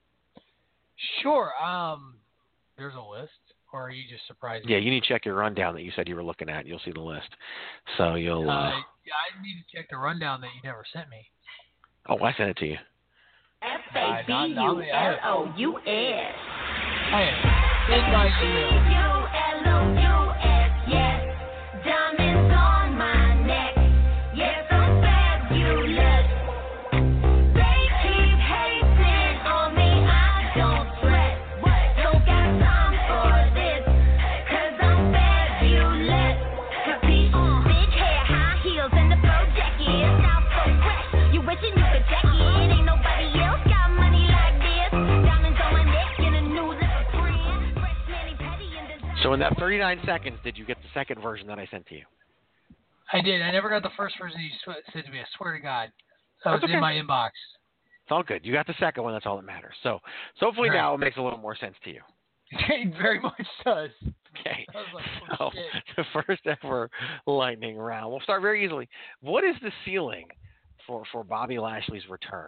Sure. Um, there's a list, or are you just surprised? Yeah, you need to check your rundown that you said you were looking at. You'll see the list. So you'll. Uh, Uh, yeah, I need to check the rundown that you never sent me. oh, I sent it to you. F A B U L O U S. Hey, in my email. U L O U S, yes. Diamonds on my neck. Yes, I'm fabulous. They keep hating on me, I don't sweat. Don't got time for this, cause I'm fabulous. Capiche? Big hair, high heels, and the fur jacket. Now so fresh, you wishing you could check it. Ain't nobody else got money like this. Diamonds on my neck, in the news, it's a trend. Fresh, smelly, petty, and design. So in that thirty-nine seconds, did you get the second version that I sent to you? I did. I never got the first version you sw- sent to me. I swear to God. That was That's okay. in my inbox. It's all good. You got the second one. That's all that matters. So, so hopefully Right. now it makes a little more sense to you. It very much does. Okay. I was like, So oh, shit. the first ever lightning round. We'll start very easily. What is the ceiling for, for Bobby Lashley's return?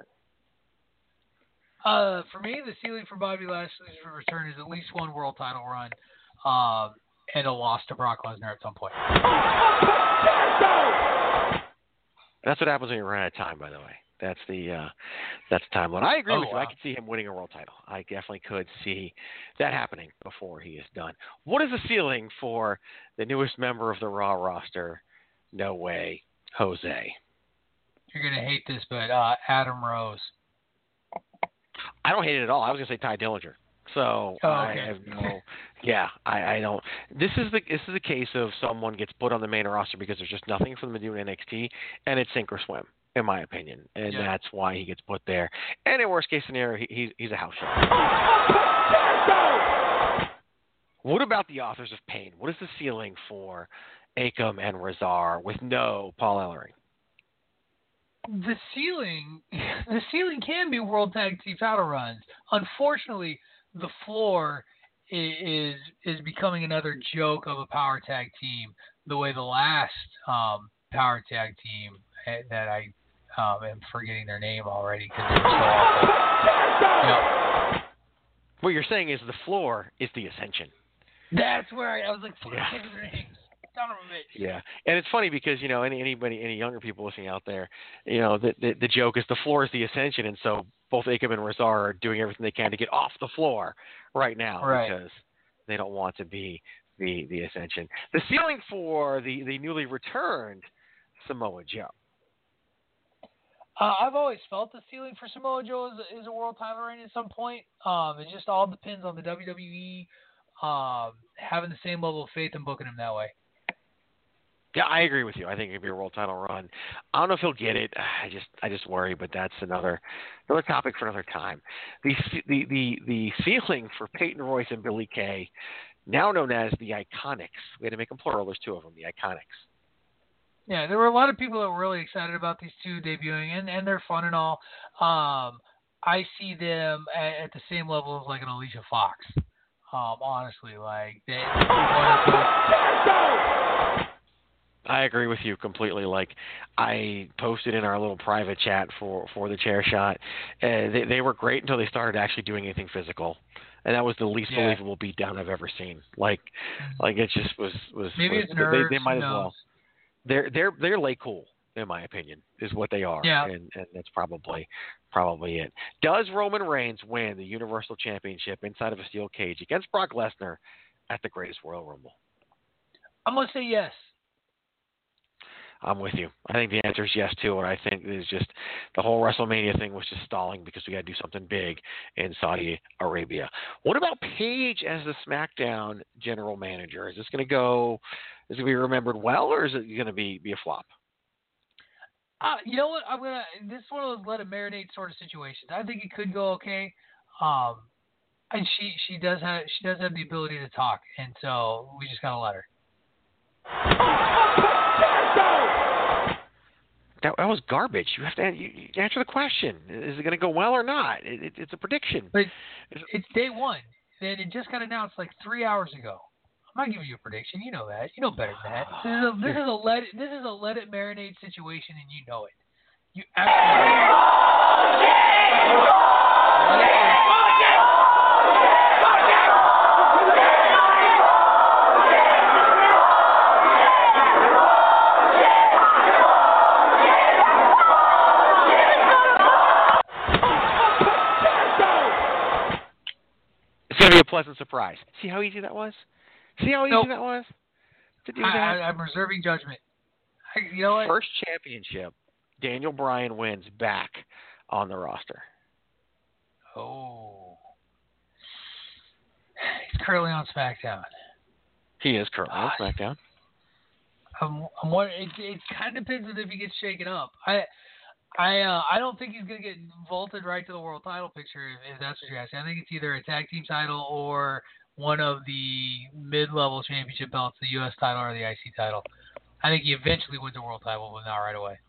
Uh, for me, the ceiling for Bobby Lashley's return is at least one world title run, um, and a loss to Brock Lesnar at some point. That's what happens when you run out of time, by the way. That's the uh, that's the timeline. I agree Oh, with you. I wow. could see him winning a world title. I definitely could see that happening before he is done. What is the ceiling for the newest member of the Raw roster? No way, Jose. You're gonna hate this, but uh, Adam Rose. I don't hate it at all. I was gonna say Ty Dillinger. So Oh, I okay. have no. Yeah, I, I don't. This is the this is a case of someone gets put on the main roster because there's just nothing for them to do in N X T, and it's sink or swim, in my opinion, and Yeah. that's why he gets put there. And in worst case scenario, he, he's he's a house show. What about the Authors of Pain? What is the ceiling for Akam and Razar with no Paul Ellering? The ceiling, the ceiling can be World Tag Team title runs. Unfortunately, the floor i- is is becoming another joke of a power tag team. The way the last um, power tag team eh, that I um, am forgetting their name already because they were so awful. Yep. What you're saying is the floor is the Ascension. That's where I, I was like, fuck, Yeah. son of a bitch. Yeah, and it's funny because you know any anybody any younger people listening out there, you know the the, the joke is the floor is the Ascension, and so both Akam and Razar are doing everything they can to get off the floor right now Right. because they don't want to be the the Ascension. The ceiling for the the newly returned Samoa Joe. Uh, I've always felt the ceiling for Samoa Joe is, is a world title reign at some point. Um, it just all depends on the W W E um, having the same level of faith and booking him that way. Yeah, I agree with you. I think it'd be a world title run. I don't know if he'll get it. I just, I just worry, but that's another, another topic for another time. The, the, the, the ceiling for Peyton Royce and Billy Kay, now known as the Iconics. We had to make them plural. There's two of them, the Iconics. Yeah, there were a lot of people that were really excited about these two debuting, and, and they're fun and all. Um, I see them at, at the same level as like an Alicia Fox. Um, honestly, like they. I agree with you completely. Like I posted in our little private chat for, for the chair shot, uh, they they were great until they started actually doing anything physical, and that was the least Yeah. believable beatdown I've ever seen. Like, like it just was was. Maybe was, it's nerves, they, they might who as knows? well. They're they're they're lay cool in my opinion is what they are. Yeah. And and that's probably probably it. Does Roman Reigns win the Universal Championship inside of a steel cage against Brock Lesnar at the Greatest Royal Rumble? I'm gonna say yes. I'm with you. I think the answer is yes, too, and I think it's just the whole WrestleMania thing was just stalling because we got to do something big in Saudi Arabia. What about Paige as the SmackDown general manager? Is this going to go, is it going to be remembered well, or is it going to be, be a flop? Uh, you know what? I'm gonna. This is one of those let it marinate sort of situations. I think it could go okay. Um, and she she does have she does have the ability to talk, and so we just gotta let her. That, that was garbage. You have to you, you answer the question. Is it going to go well or not? It, it, it's a prediction. But it's day one, and it just got announced like three hours ago. I'm not giving you a prediction. You know that. You know better than that. This is a this is a let it, this is a let it marinate situation, and you know it. You absolutely. It's going to be a pleasant surprise. See how easy that was? See how easy Nope. that was to do I, that? I, I'm reserving judgment. I, you know what? First championship, Daniel Bryan wins back on the roster. Oh, he's currently on SmackDown. He is currently on Gosh. SmackDown. I'm, I'm wondering, it, it kind of depends on if he gets shaken up. I, I, uh, I don't think he's gonna get vaulted right to the world title picture if, if that's what you're asking. I think it's either a tag team title or one of the mid-level championship belts, the U S title or the I C title. I think he eventually wins the world title, but not right away.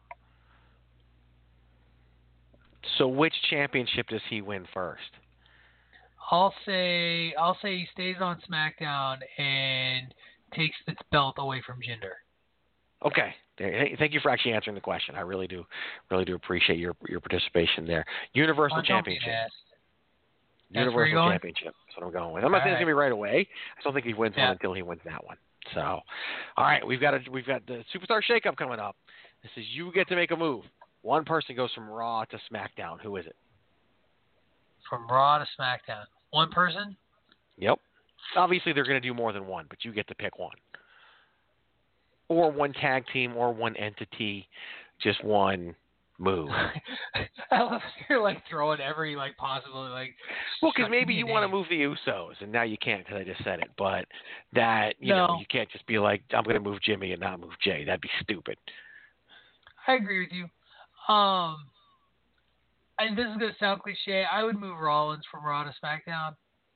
So which championship does he win first? I'll say, I'll say he stays on SmackDown and takes the belt away from Jinder. Okay. Hey, thank you for actually answering the question. I really do, really do appreciate your your participation there. Universal Oh, don't be an Championship. ass. That's where you're Universal going? Championship. That's what I'm going with. I'm not saying it's gonna be right away. I don't think he wins Yeah. one until he wins that one. So, all right, we've got a, we've got the Superstar Shakeup coming up. This is you get to make a move. One person goes from Raw to SmackDown. Who is it? From Raw to SmackDown. One person? Yep. Obviously, they're going to do more than one, but you get to pick one. Or one tag team, or one entity, just one move. I love you're like throwing every like possible like. Well, because maybe give you me a want to name. move the Usos, and now you can't because I just said it. But that you know, No. you can't just be like, I'm going to move Jimmy and not move Jay. That'd be stupid. I agree with you. Um, and this is gonna sound cliche. I would move Rollins from Raw to SmackDown.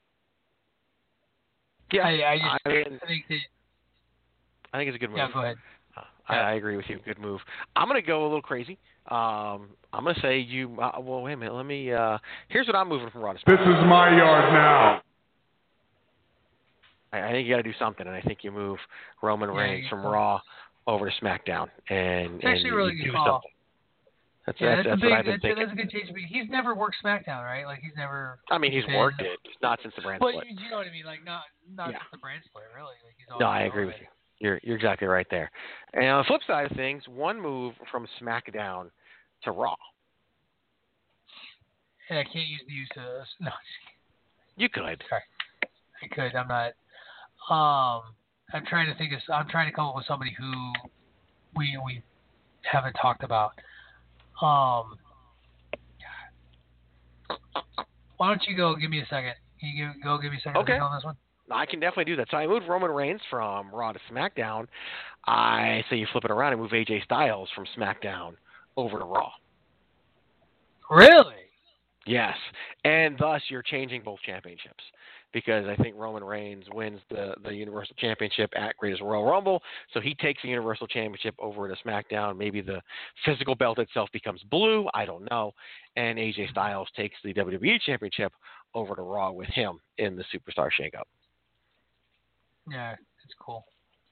Yeah, I, I just I mean, I think that. I think it's a good move. Yeah, go ahead. Uh, I, I agree with you. Good move. I'm going to go a little crazy. Um, I'm going to say you. Uh, well, wait a minute. Let me. Uh, here's what I'm moving from Raw to SmackDown. This is my yard now. I, I think you got to do something, and I think you move Roman Yeah, Reigns you from go. Raw over to SmackDown, and It's actually and a really you good do call. something. That's, Yeah, that's, that's, that's a big, what I've been that's, thinking. that's a good change. But he's never worked SmackDown, right? Like he's never. I mean, he's been, worked it, not since the brand but split. you know what I mean? Like not not Yeah. since the brand split, really. Like he's No, always I agree been with over you. You're you're exactly right there. And on the flip side of things, one move from SmackDown to Raw. And I can't use the use of no. You could. Sorry, I could. I'm not. Um, I'm trying to think of. I'm trying to come up with somebody who we we haven't talked about. Um, why don't you go? Give me a second. Can you give, go give me a second Okay. to think on this one? I can definitely do that. So I moved Roman Reigns from Raw to SmackDown. I say you flip it around and move A J Styles from SmackDown over to Raw. Really? Yes, and thus you're changing both championships because I think Roman Reigns wins the, the Universal Championship at Greatest Royal Rumble, so he takes the Universal Championship over to SmackDown. Maybe the physical belt itself becomes blue, I don't know, and A J Styles takes the W W E Championship over to Raw with him in the Superstar Shakeup. Yeah, it's cool.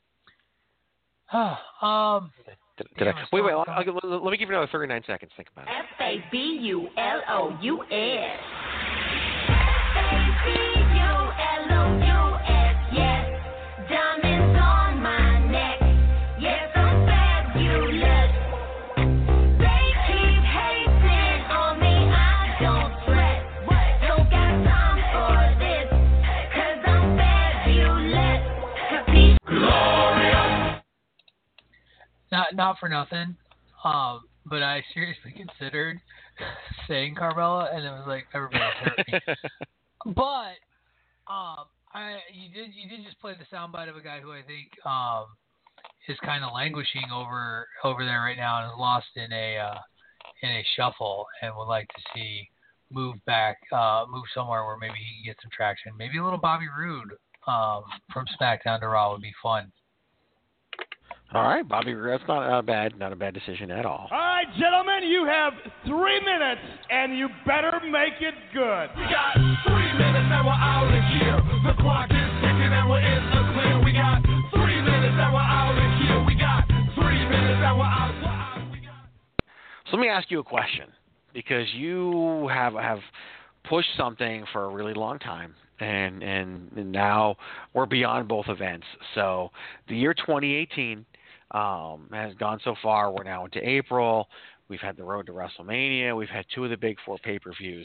um. Did, did yeah, I, wait, wait, I'll, I'll, let me give you another thirty-nine seconds. Think about it. F A B U L O U S. F A B U L O U S, yes. Diamonds on my neck. Yes, I'm fabulous. They keep hating on me, I don't sweat. Don't got time for this, cause I'm fabulous. Capiche? Glorious. Not not for nothing, um, but I seriously considered saying Carmella, and it was like everybody else hurt me. But um, I you did you did just play the soundbite of a guy who I think um, is kind of languishing over over there right now and is lost in a uh, in a shuffle, and would like to see move back, uh, move somewhere where maybe he can get some traction. Maybe a little Bobby Roode um, from SmackDown to Raw would be fun. All right, Bobby, that's not a bad, not a bad decision at all. All right, gentlemen, you have three minutes, and you better make it good. We got three minutes and we're out of here. The clock is ticking and we're in the clear. We got three minutes and we're out of here. We got three minutes and we're out. We're out. We got... So let me ask you a question, because you have have pushed something for a really long time. And, and and now we're beyond both events. So the year twenty eighteen um, has gone so far. We're now into April. We've had the road to WrestleMania. We've had two of the big four pay-per-views.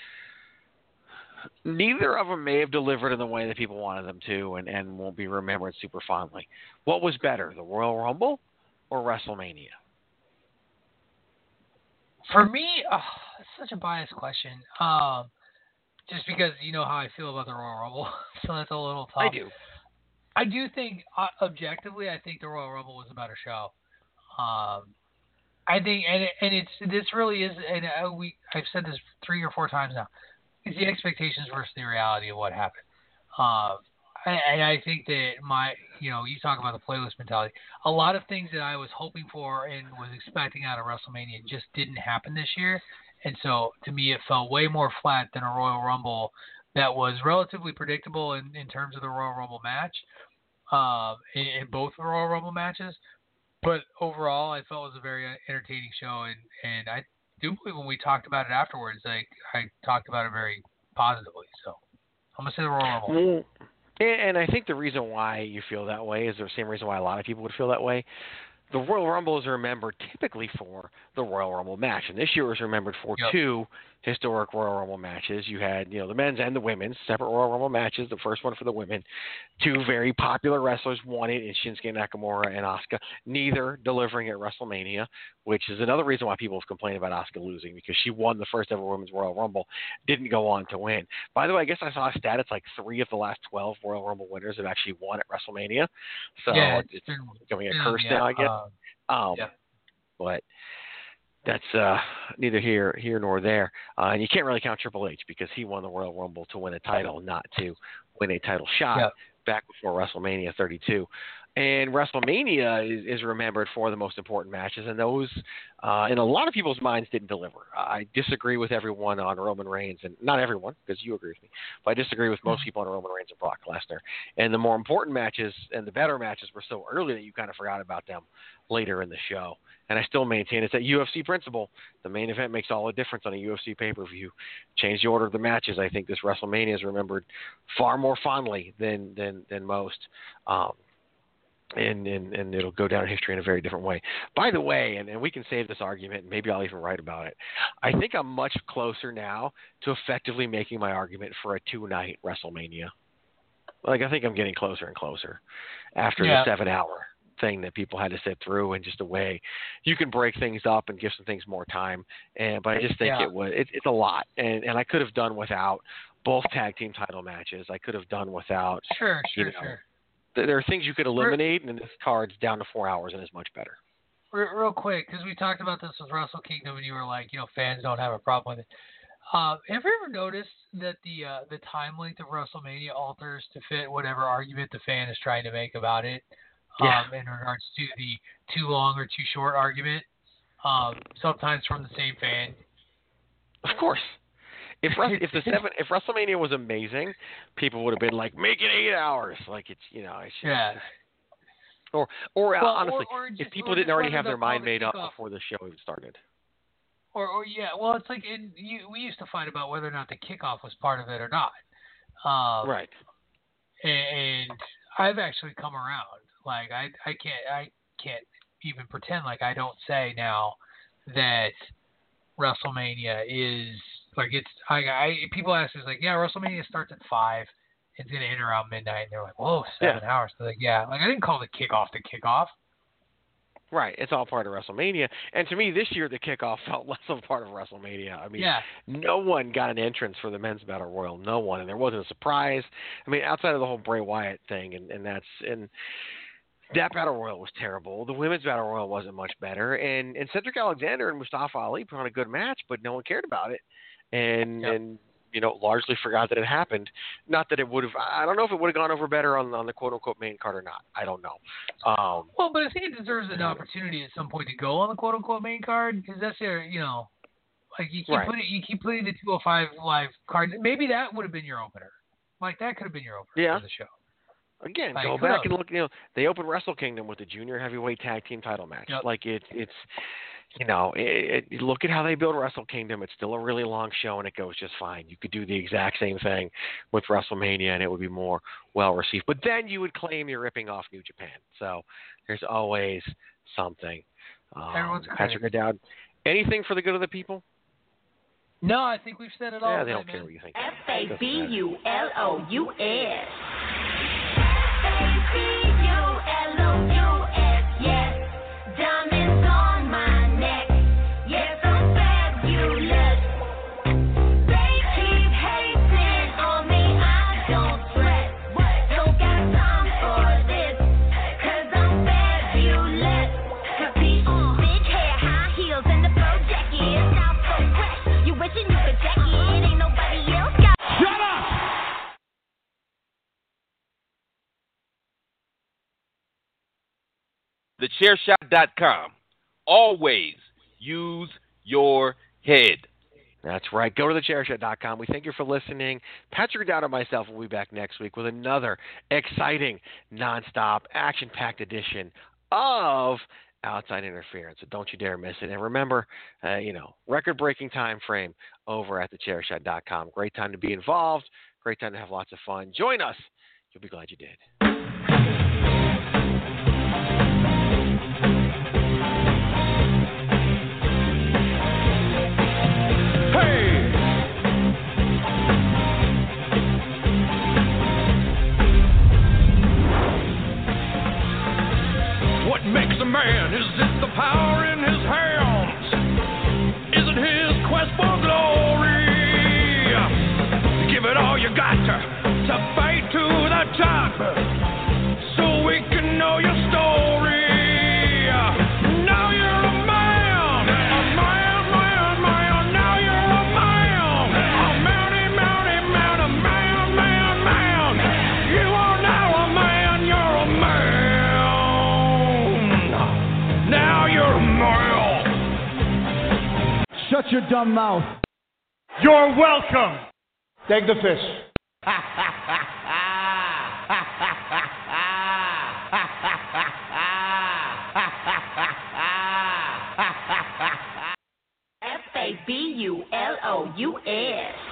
Neither of them may have delivered in the way that people wanted them to and, and won't be remembered super fondly. What was better, the Royal Rumble or WrestleMania? For me, oh, it's such a biased question. Um, Just because you know how I feel about the Royal Rumble, so that's a little tough. I do. I do think, uh, objectively, I think the Royal Rumble was a better show. Um, I think, and it, and it's this really is, and uh, we I've said this three or four times now. It's the expectations versus the reality of what happened. Um, and, and I think that my, you know, you talk about the playlist mentality. A lot of things that I was hoping for and was expecting out of WrestleMania just didn't happen this year. And so, to me, it felt way more flat than a Royal Rumble that was relatively predictable in, in terms of the Royal Rumble match, um, in, in both the Royal Rumble matches. But overall, I felt it was a very entertaining show. And, and I do believe when we talked about it afterwards, like, I talked about it very positively. So, I'm going to say the Royal Rumble. Well, and I think the reason why you feel that way is the same reason why a lot of people would feel that way. The Royal Rumble is remembered typically for the Royal Rumble match, and this year was remembered for yep. two historic Royal Rumble matches. You had, you know, the men's and the women's separate Royal Rumble matches. The first one for the women, two very popular wrestlers won it in Shinsuke Nakamura and Asuka, neither delivering at WrestleMania, which is another reason why people have complained about Asuka losing, because she won the first ever women's Royal Rumble, didn't go on to win. By the way, I guess I saw a stat. It's like three of the last twelve Royal Rumble winners have actually won at WrestleMania, so yeah, it's, it's been, becoming a yeah, curse yeah, now, I guess. Uh, Um, yeah. But that's uh, neither here here nor there. Uh, and you can't really count Triple H because he won the Royal Rumble to win a title, not to win a title shot yeah. back before WrestleMania thirty-two. And WrestleMania is, is remembered for the most important matches, and those, uh, in a lot of people's minds, didn't deliver. I disagree with everyone on Roman Reigns, and not everyone, because you agree with me, but I disagree with most people on Roman Reigns and Brock Lesnar. And the more important matches and the better matches were so early that you kind of forgot about them later in the show. And I still maintain it's that U F C principle. The main event makes all the difference on a U F C pay-per-view. Change the order of the matches. I think this WrestleMania is remembered far more fondly than than, than most. Um, And, and and it'll go down in history in a very different way. By the way, and, and we can save this argument, and maybe I'll even write about it, I think I'm much closer now to effectively making my argument for a two-night WrestleMania. Like, I think I'm getting closer and closer after yeah. the seven-hour thing that people had to sit through, and just a way you can break things up and give some things more time. And But I just think yeah. it was it, it's a lot, and, and I could have done without both tag team title matches. I could have done without Sure, sure, you know, sure. There are things you could eliminate, and this card's down to four hours and is much better. Real quick, because we talked about this with Wrestle Kingdom, and you were like, you know, fans don't have a problem with it. Uh, have you ever noticed that the uh, the time length of WrestleMania alters to fit whatever argument the fan is trying to make about it? Yeah. Um, in regards to the too long or too short argument, um, sometimes from the same fan. Of course. If if the seven if WrestleMania was amazing, people would have been like, make it eight hours. Like it's you know it's yeah. Or or well, honestly, or, or just, if people or didn't already have their the mind made up kickoff. before the show even started. Or or yeah, well it's like in, you, we used to fight about whether or not the kickoff was part of it or not. Um, right. And, and I've actually come around. Like I I can't I can't even pretend like I don't say now that WrestleMania is. Like it's, I, I people ask us like, yeah, WrestleMania starts at five, it's gonna end around midnight, and they're like, whoa, seven yeah. hours. They're like, yeah, like I didn't call the kickoff the kickoff. Right, it's all part of WrestleMania, and to me, this year the kickoff felt less of a part of WrestleMania. I mean, yeah. no one got an entrance for the men's battle royal, no one, and there wasn't a surprise. I mean, outside of the whole Bray Wyatt thing, and, and that's and. That battle royal was terrible. The women's battle royal wasn't much better, and and Cedric Alexander and Mustafa Ali put on a good match, but no one cared about it. And yep. and you know largely forgot that it happened. Not that it would have. I don't know if it would have gone over better on on the quote unquote main card or not. I don't know. Um, well, but I think it deserves an opportunity at some point to go on the quote unquote main card because that's your you know like you keep right. putting you keep putting the two oh five live card. Maybe that would have been your opener. Like that could have been your opener yeah. for the show. Again, like, go back and look. You know, they opened Wrestle Kingdom with the junior heavyweight tag team title match. Yep. Like it, it's, you know, it, it, look at how they build Wrestle Kingdom. It's still a really long show, and it goes just fine. You could do the exact same thing with WrestleMania, and it would be more well received. But then you would claim you're ripping off New Japan. So there's always something. Um, Everyone's Patrick O'Dowd, anything for the good of the people? No, I think we've said it all. Yeah, they right, don't man. care what you think. F A B U L O U S. F A B U L O U S, yes. Diamonds on my neck. Yes, I'm fabulous. They keep hating on me, I don't sweat. Don't got time for this, cause I'm fabulous. Capiche? Big hair, high heels, and the fur jacket. Now so fresh, you wishing you could check it. Ain't nobody else got. Shut up! the chair shot dot com. Always use your head. That's right. Go to the chair shot dot com. We thank you for listening. Patrick O'Dowd and myself will be back next week with another exciting, nonstop, action-packed edition of Outside Interference. So don't you dare miss it. And remember, uh, you know, record-breaking time frame over at the chair shot dot com. Great time to be involved. Great time to have lots of fun. Join us. You'll be glad you did. What makes a man? Is it the power in his hands? Is it his quest for glory? Give it all you got to, to fight to the top, so we can know your story. Now you're a man, a man, man, man. Now you're a man, a mounty, mounty, mount, a man, man, man. You are now a man, you're a man. your dumb mouth. You're welcome. Take the fish. F A B U L O U S.